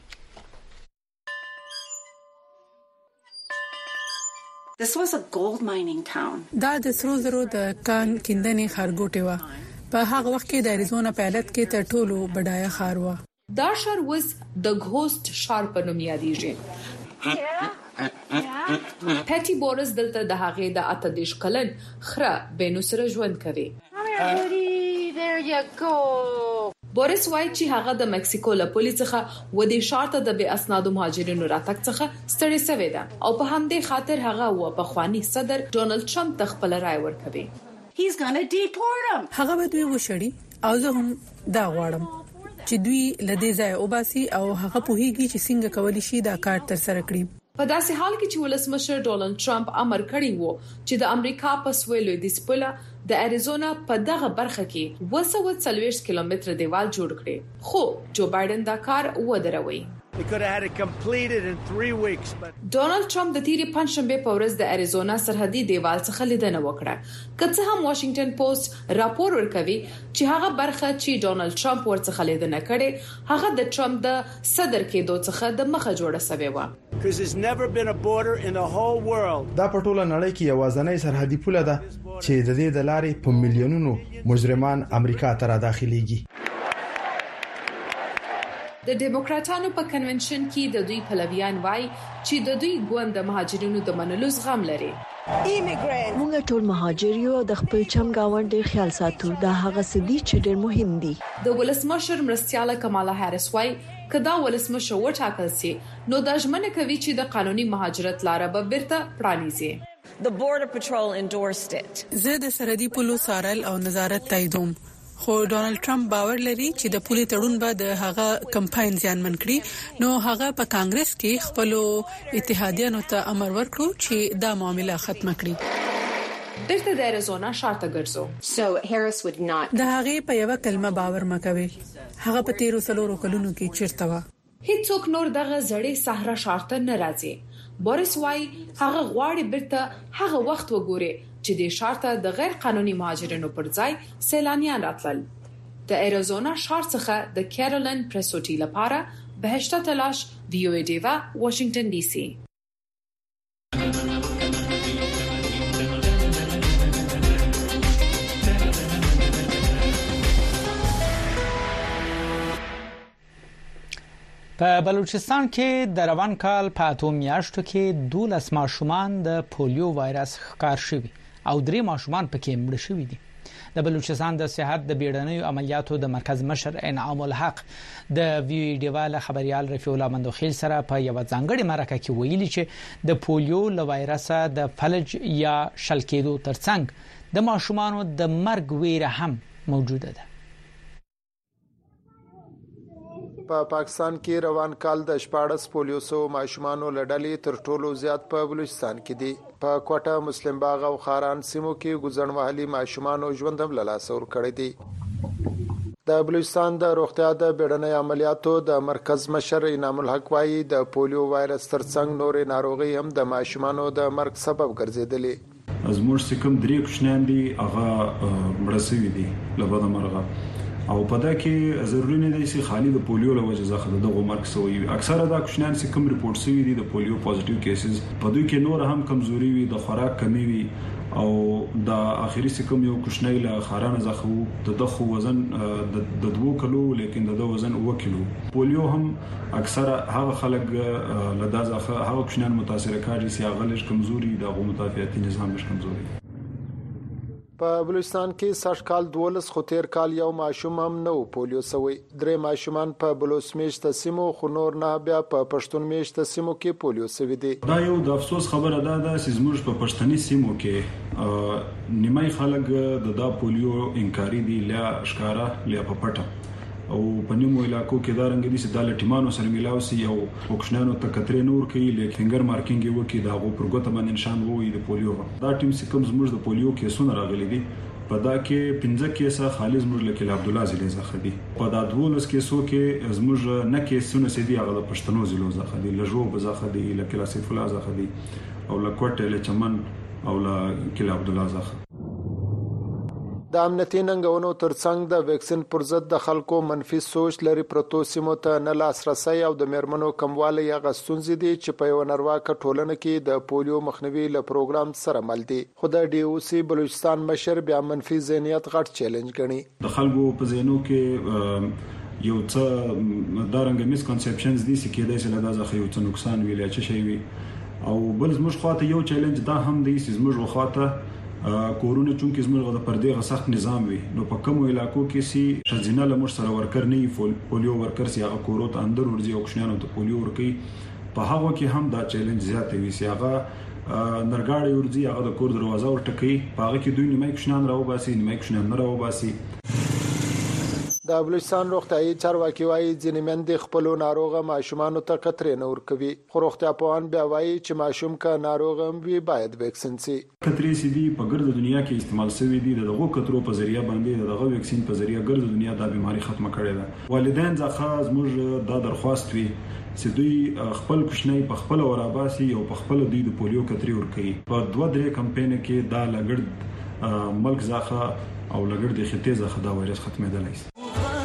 This was a gold mining town. دا د سرو زرو د کان کیندنې خارګوټه و په هغه وخت کې د اریزونا پیالت کې تر ټولو بډایه ښار و دا ښار اوس د ګوست ښار په نوم یادېږي پټي بورس دلته د هغې د اته دیش کلن خره بینو سره ژوند کوي There you go. بورس وایي چې هغه د مکسیکو له پولیس څخه و دې شارته د بې اسنادو مهاجرینو راتګ څخه ستړي شوی ده او په همدې خاطر هغه و په خواني صدر ډونالد ټرمپ د خپل رائے ورکوي He's going to deport them. هغه به دوی وشړي او زه هم دا غواړم چې دوی لدې ځای وباسي او هغه په هیږي چې څنګه کولی شي دا کار تر سره کړي په داسې حال کې چې ولسمشر ډونالد ټرمپ امر کړی وو چې د امریکا په سویلو د سپولا د اریزونا په دغه برخه کې دوه سوه څلوېښت کیلومتره دیوال جوړ کړي خو جو بایدن دا کار ودروي They could have had it completed in three weeks but ډونالد ټرمپ د تیری پنځشنبه په ورځ د اریزونا سرحدي دیوال څخه لیدنه وکړه کله هم واشنگټن پوسټ راپور ورکوي چې هغه برخه چې ډونالد ټرمپ ورڅخه لیدنه کړي هغه د ټرمپ د صدر کېدو څخه د مخه جوړه شوی و because there's never been a border in the whole world دا په ټوله نړۍ کې یوازینی سرحدي پوله ده چې د دې د لارې په میلیونونو مجرمان امریکا ته را داخليږي د دیموکراتانو په کنونشن کې د دوی پلویان وایي چې د دوی ګوند د مهاجرینو د منلو زغم لري موږ ټول مهاجر یو د خپل چم گاوند ډیر خیال ساتو دا هغه سدي چې ډیر مهم دي د ولسمشر مرستياله کمالا هریس وایي کدا ولسمشر وټاکل سي نو د ژمنه کوي چې د قانوني مهاجرت لاره به بیرته پرانیزي The border patrol endorsed it. زه د سرحدي پولو سارل او نظارت تاییدوم خو ډونالد ټرمپ باور لري چې د پولي تړون به د هغه کمپاین ځانمن کړي نو هغه په کانګرس کې خپل اتحادیانو ته امر ورکړو چې دا معاملې ختم کړي بیرته د اریزونا شاته ګرځو So Harris would not. د هغه په یو کلمه باور مکوي هغه په تیرو سلورو کلونو کې چیرته و هیڅوک نور دغه زړې صحرا شارته نه راځي بورس وای هغه غواړي بیرته هغه وخت وګوري چې د شارته د غیر قانوني مهاجرینو پر ځای سیلانیان راتلل د اریزونا شار څخه د کیرولین پرسوټي لپاره بهشته تلاش وی او ای دیوا واشنگټن ډي سي په بلوچستان کې د روان کال په اتو میاشتو کې دولس ماشومان د پولیو وایرس ښکار شوي او درې ماشومان پکې مړه شوي دي. د بلوچستان د صحت د بیړنیو عملیاتو د مرکز مشر انعام الحق د ویډیوال خبريال رفیع الله مندوخیل سره په یو ځانګړي مرکه کې ویلي چې د پولیو له وایرس د فلج یا شل کېدو ترڅنګ د ماشومانو د مرګ ویره هم موجوده ده. په پاکستان کې روان کال د شپاړس پولیو سو ماشومانو لړلې تر ټولو زیات په بلوچستان کې دي. په کوټه مسلم باغ او خاران سیمو کې ګزنوالي ماشومانو ژوندم له لاس ور کړی دي. د بلوچستان د روغتیا د بیړنۍ عملیاتو د مرکز مشر انعام الحق وايي د پولیو وایرس ترڅنګ نورې ناروغي هم د ماشومانو د مرګ سبب ګرځیدلې. ازموږ سکم درې کوشنان دي هغه مړسوي دي لبد مرغه او په دا کې ضروري نه دي چې خالي د پولیو له وجې ځخه دغه مرګ سوی وي. اکثره دا کوشنان چې کوم ریپورت شوی دي د پولیو پوزټیو کیسز په دوی کې نور هم کمزوري وي، د خوراک کمی وي او د اخیری سکم یو کوشنۍ له خارانه ځخه د دغه وزن د دوه کیلو لیکن د وزن اوه کیلو. پولیو هم اکثره هغه خلک له دا ځخه هغه کوشنان متاثر کاږي چې هغه لږ کمزوري دغه مدافعتي نظام لږ کمزوري. په بلوچستان کې سږ کال دولس خو تیر کال یو ماشوم هم نو پولیو سوی. درې ماشومان په بلوچ میشت سیمو خو نور نه بیا په پښتون میشت سیمو کې پولیو سوی دي. دا یو د افسوس خبره ده چې زموږ په پښتني سیمو کې نیمای خلک د دا پولیو انکاری دي لا ښکارا لا په پټه او په نیمو علاقو کې دا رنګ دي چې د لټیمانو سره ملاو سي یو وکښنانو ته کترې نور کوي لیک فنګر مارکینګ وکي دا غو پرګوت باندې نشان ووي د پولیو. دا ټیم چې کوم زموږ د پولیو کیسونه راغلي دي په دا کې پنځه کیسه خالص زموږ لکه عبد الله زلی زخه دي. په دا دولس کیسو کې زموږ نه کیسونه سي دي هغه د پښتنو زلو زخه دي، لجو بزخه دي، لکه لاسف الله زخه دي او لکوټه له چمن او لکه عبد الله زخه. د امنیتي ننګونو ترڅنګ د ویکسین پر ضد د خلکو منفي سوچ لري پروتو سیمو ته نه لاسرسي او د میرمنو کموالی یا غستونځ دي چې په یو نړیواله ټولنه کې د پولیو مخنیوي ل پروګرام سره مل دي. خو د ډي او سي بلوچستان مشر بیا منفي ذهنیت غټ چیلنج ګڼي. د خلکو په ذهنو کې یو څه دارنګ میسکنسپشنز دي چې کېدای شي له دغه یو څه نقصان ویل چې شي وي او بل زموږ خواته یو چیلنج دا هم دی چې زموږ خواته کورونه چونکې زموږ د پردې غ سخت نظام وي نو په کوم علاقو کې سي شزینه لمر سره ورکر نه وي پولیو ورکر سي هغه کورو ته اندر ورځي او کښنانو ته پولیو ورکي. په هغه کې هم دا چیلنج زیات وي چې هغه نرګاړي ورځي هغه د کور دروازه ورټکي په هغه کې دوی نیمه کښنان راو باسي نیمه کښنان نه راو باسي. د بلوچستان روغتیايي چارواکي وايي ځینې مېندې خپل ناروغه ماشومانو ته کترې نه ورکوي. خو روغتیا پوهان بیا وايي چې ماشوم کا ناروغ هم وي باید ویکسین سي. کترې سي دي په ګرد دنیا کې استعمال شوی دي دغه کترو په ذریعہ باندې دغه ویکسین په ذریعہ ګرد دنیا د بیماری ختمه کړي ده. والدین ځخه زموږ د درخواست وي چې دوی خپل کوشنۍ په خپل وراباسي او په خپل دوی د پولیو کترې ورکوي. په دوه درې کمپاین کې دا لګړد ملک ځخه او لګړد خطې ځخه دا وایرس ختمېدلی شي.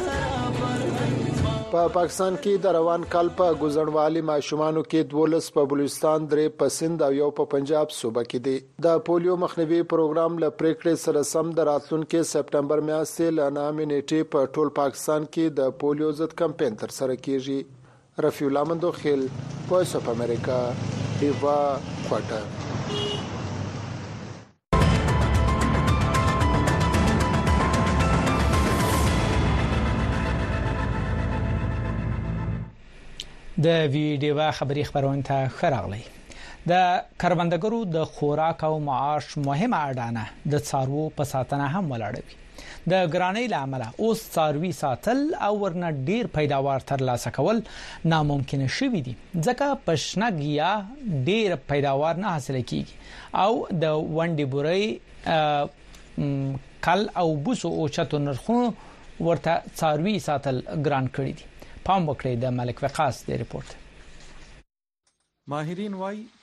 په پاکستان کې د روان کال په ګزنوالي ماشومانو کې دولس په بلوچستان درې په سند او یو په پنجاب صوبه کې دي. د پولیو مخنیوي پروګرام ل پریکړې سره سم د راتلونکو سپټمبر میاشتې ل نامې نیټې په ټول پاکستان کې د پولیو ضد کمپاین تر سره کیږي. رفیع الله مندوخیل، وایس اف امریکا، دیوا کوټه. د ویډیو خبري خبرونه ته خراغلي. د کروندګرو د خوراک او معاش مهمه اډانه د څارو په ساتنه هم ولاړوي. د ګرانۍ لامل اوس څاروي ساتل او ورنه ډیر پیداوار ترلاسه کول ناممکن شوي دي ځکه پښنګ یا ډیر پیداوار نه حاصل کیږي او د ونډي بوري کل او بوسو او چتو نرخونو ورته څاروي ساتل ګران کړی دي. پام وکړئ د ملک وقاص د ریپورت. ماهرین وايي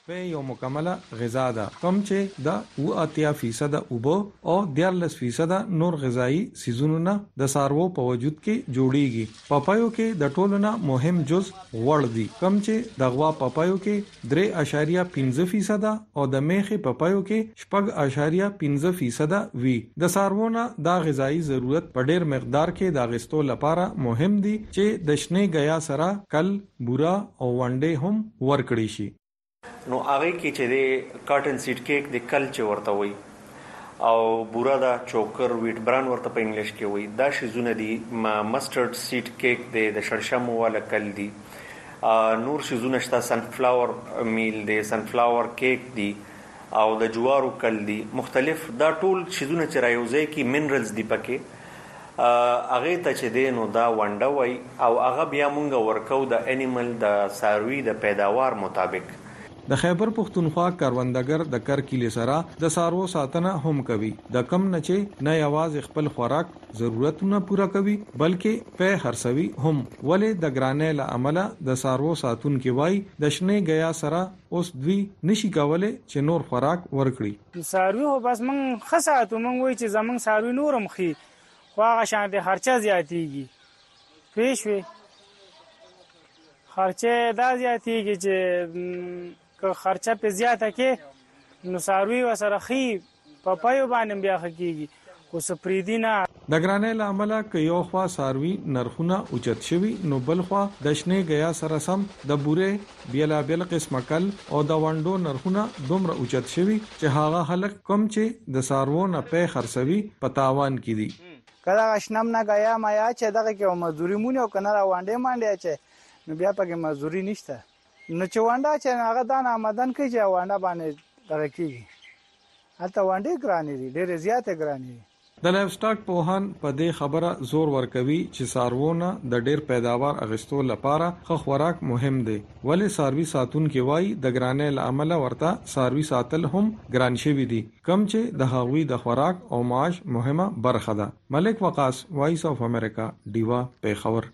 په یو مکمله غذا ده کوم چې د او اتیا فیصد اوبو او دیارلس فیصد نور غذایی سيزونو نه د سارو په وجود کې جوړیږي پپایو کې د ټولو نه مهم جز غوړ دي کوم چې د غوا پپایو کې درې اشاریه پنځه فیصد او د میخي پپایو کې شپږ اشاریه پنځه فیصد وي د سارونه د غذایی ضرورت په ډیر مقدار کې د غستو لپاره مهم دي چې د شنه غیا سره کل بورا او ونډه هم ورکړي شي نو هغه کې چې د کاټن سیډ کیک د کل چې ورته وي او بورا دا چوکر ویټ بران ورته په انګلیش کې وي دا شیزونه دي مسترډ سیډ کیک د شړشمو والا کل دي نور شیزونه شته سن فلاور میل دي سن فلاور کیک دي او د جوارو کل دي مختلف دا ټول شیزونه چې رايوځي کې منرالز دي پکې هغه ته چې دینو دا ونډه وي او هغه بیا مونږ ورکو د انیمل د ساروی د پیداوار مطابق د خیبر پختونخوا کاروندګر د کرکیل سره د سارو ساتنه هم کوي د کم نه چې نه یواز خپل خوراک ضرورتونه پورا کوي بلکې په هرڅوي هم ولې د ګرانې له عمله د سارو ساتون کې وای د شنه غیا سره اوس دوی نشي کولای چې نور خوراک ورکړي سارو هو بس من خصاتو من وای چې زمون سارو نورم خي خو هغه شان د خرچه زیاتیږي پېښوي خرچه دا زیاتیږي چې که خرچه په زیاته کې نو ساروی وسره خي پپایو باندې بیا خکېږي خو سپریدینا د ګرانې لامل ک یو خوا ساروی نرخونه اوچت شوی نو بل خوا د شنه غیا سره سم د بوره بیلا بیل قسمه کل او د وندو نرخونه دومره اوچت شوی چې هغه خلک کم چې د سارو نه په خرڅوي پتاوان کړي کله غشنم نه غیا ما یا چې دغه کې مزدوري مونږ او کنه را وانډې مانډې چې نو بیا پکې مزدوري نشته نو چې وانډا چې هغه دان آمدن کوي چې وانډا باندې درکېږي هلته وانډې ګرانې دي ډېر زیاتې ګرانې دي د لایف سټاک پوهان په دې خبره زور ورکوي چې سارونه د ډېر پیداوار اغستو لپاره خو خوراک مهم دی ولی ساروي ساتون کې وای د ګرانې لامل ورته ساروي ساتل هم ګران شوی دي کم چې د هغوی د خوراک او معاش مهمه برخه ده ملک وقاص وایس اف امریکا دیوا پیښور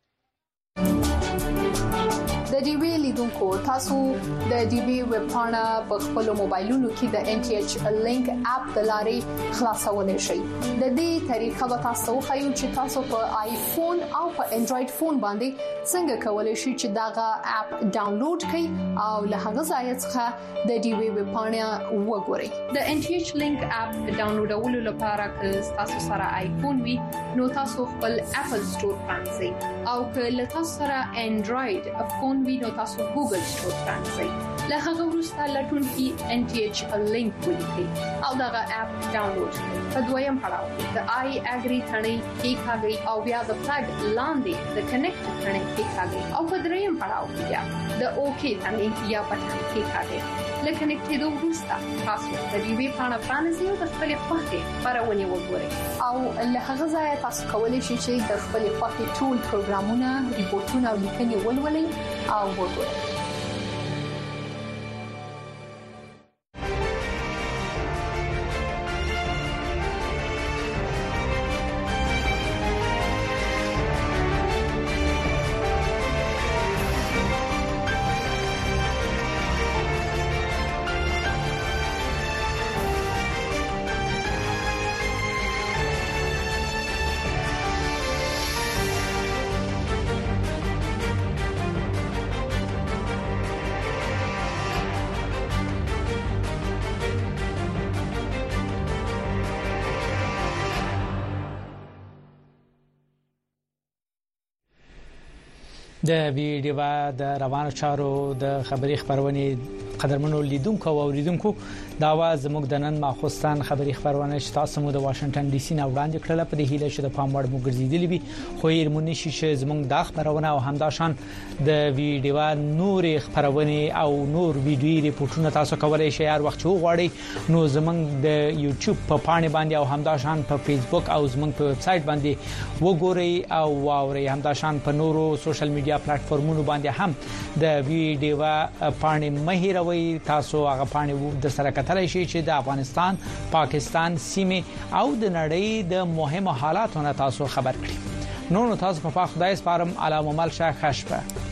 د ډي وی لیدونکو تاسو د ډي وی ویب پاڼه په خپل موبایلونو کې د ان ټي ایچ لینک اپ د لارې خلاصولای شئ د دې طریقه به تاسو خو چې تاسو په آیفون او په انډراید فون باندې څنګه کولای شئ چې داغه اپ ډاونلوډ کړئ او له هغه ځای څخه د ډي وی ویب پاڼه وګورئ د ان ټي ایچ لینک اپ ډاونلوډولو لپاره که تاسو سره آیفون وي نو تاسو خپل اپل سٹور پرانځئ او که له تاسو سره انډراید فون نو تاسو ګوګل سٹور پرانځئ له هغه وروسته لټون کې ان ټي ایچ لینک ولیکئ او دغه اپ ډاونلوډ کړئ په دویم پړاو کې د آی اګری ثنې کې ښاګي او بیا د فلګ لاندې د کنیکټ ثنې کې ښاګي او په دریم پړاو کې بیا د اوکی ثنې یا بټن کې ښاګي لکه نکټېدو وروسته تاسو د ډي وی پاڼه پرانځئ او د خپل خوښې خبرونه وګورئ او له هغه ځای تاسو کولی شئ چې د خپل خوښې ټول پروګرامونه ریپورتونه او لیکنې ولولئ او وګورئ د ویډیو د روانو چارو د خبري خبرونه قدرمنو لیدونکو او اوریدونکو دا واز موږ د نن ماخوستان خبري خبرونه چې تاسو مو د واشنگټن ډي سي نه وړاندې کړل په دې هیله چې د پام وړ مو ګرځیدلی وي خو یې مونږ نشي چې زموږ د خبرونه او همداشان د ویډیو نور خبرونه او نور ویډیو ریپورتونه تاسو کولای شئ هر وخت وغواړئ نو زموږ د یوټیوب په پاڼه باندې او همداشان په فیسبوک او زموږ په ویب سټ باندې وګورئ او واورئ همداشان په نورو سوشل میډیا پلیټ فارمونو باندې هم د ویډیو پاڼه مهیروي تاسو هغه پاڼه د سره کتلای شئ چې د افغانستان پاکستان سیمه او د نړۍ د مهمو حالاتونو تاسو خبر کړئ نو نو تاسو په خدای سپارم علامه مل شاه خشبه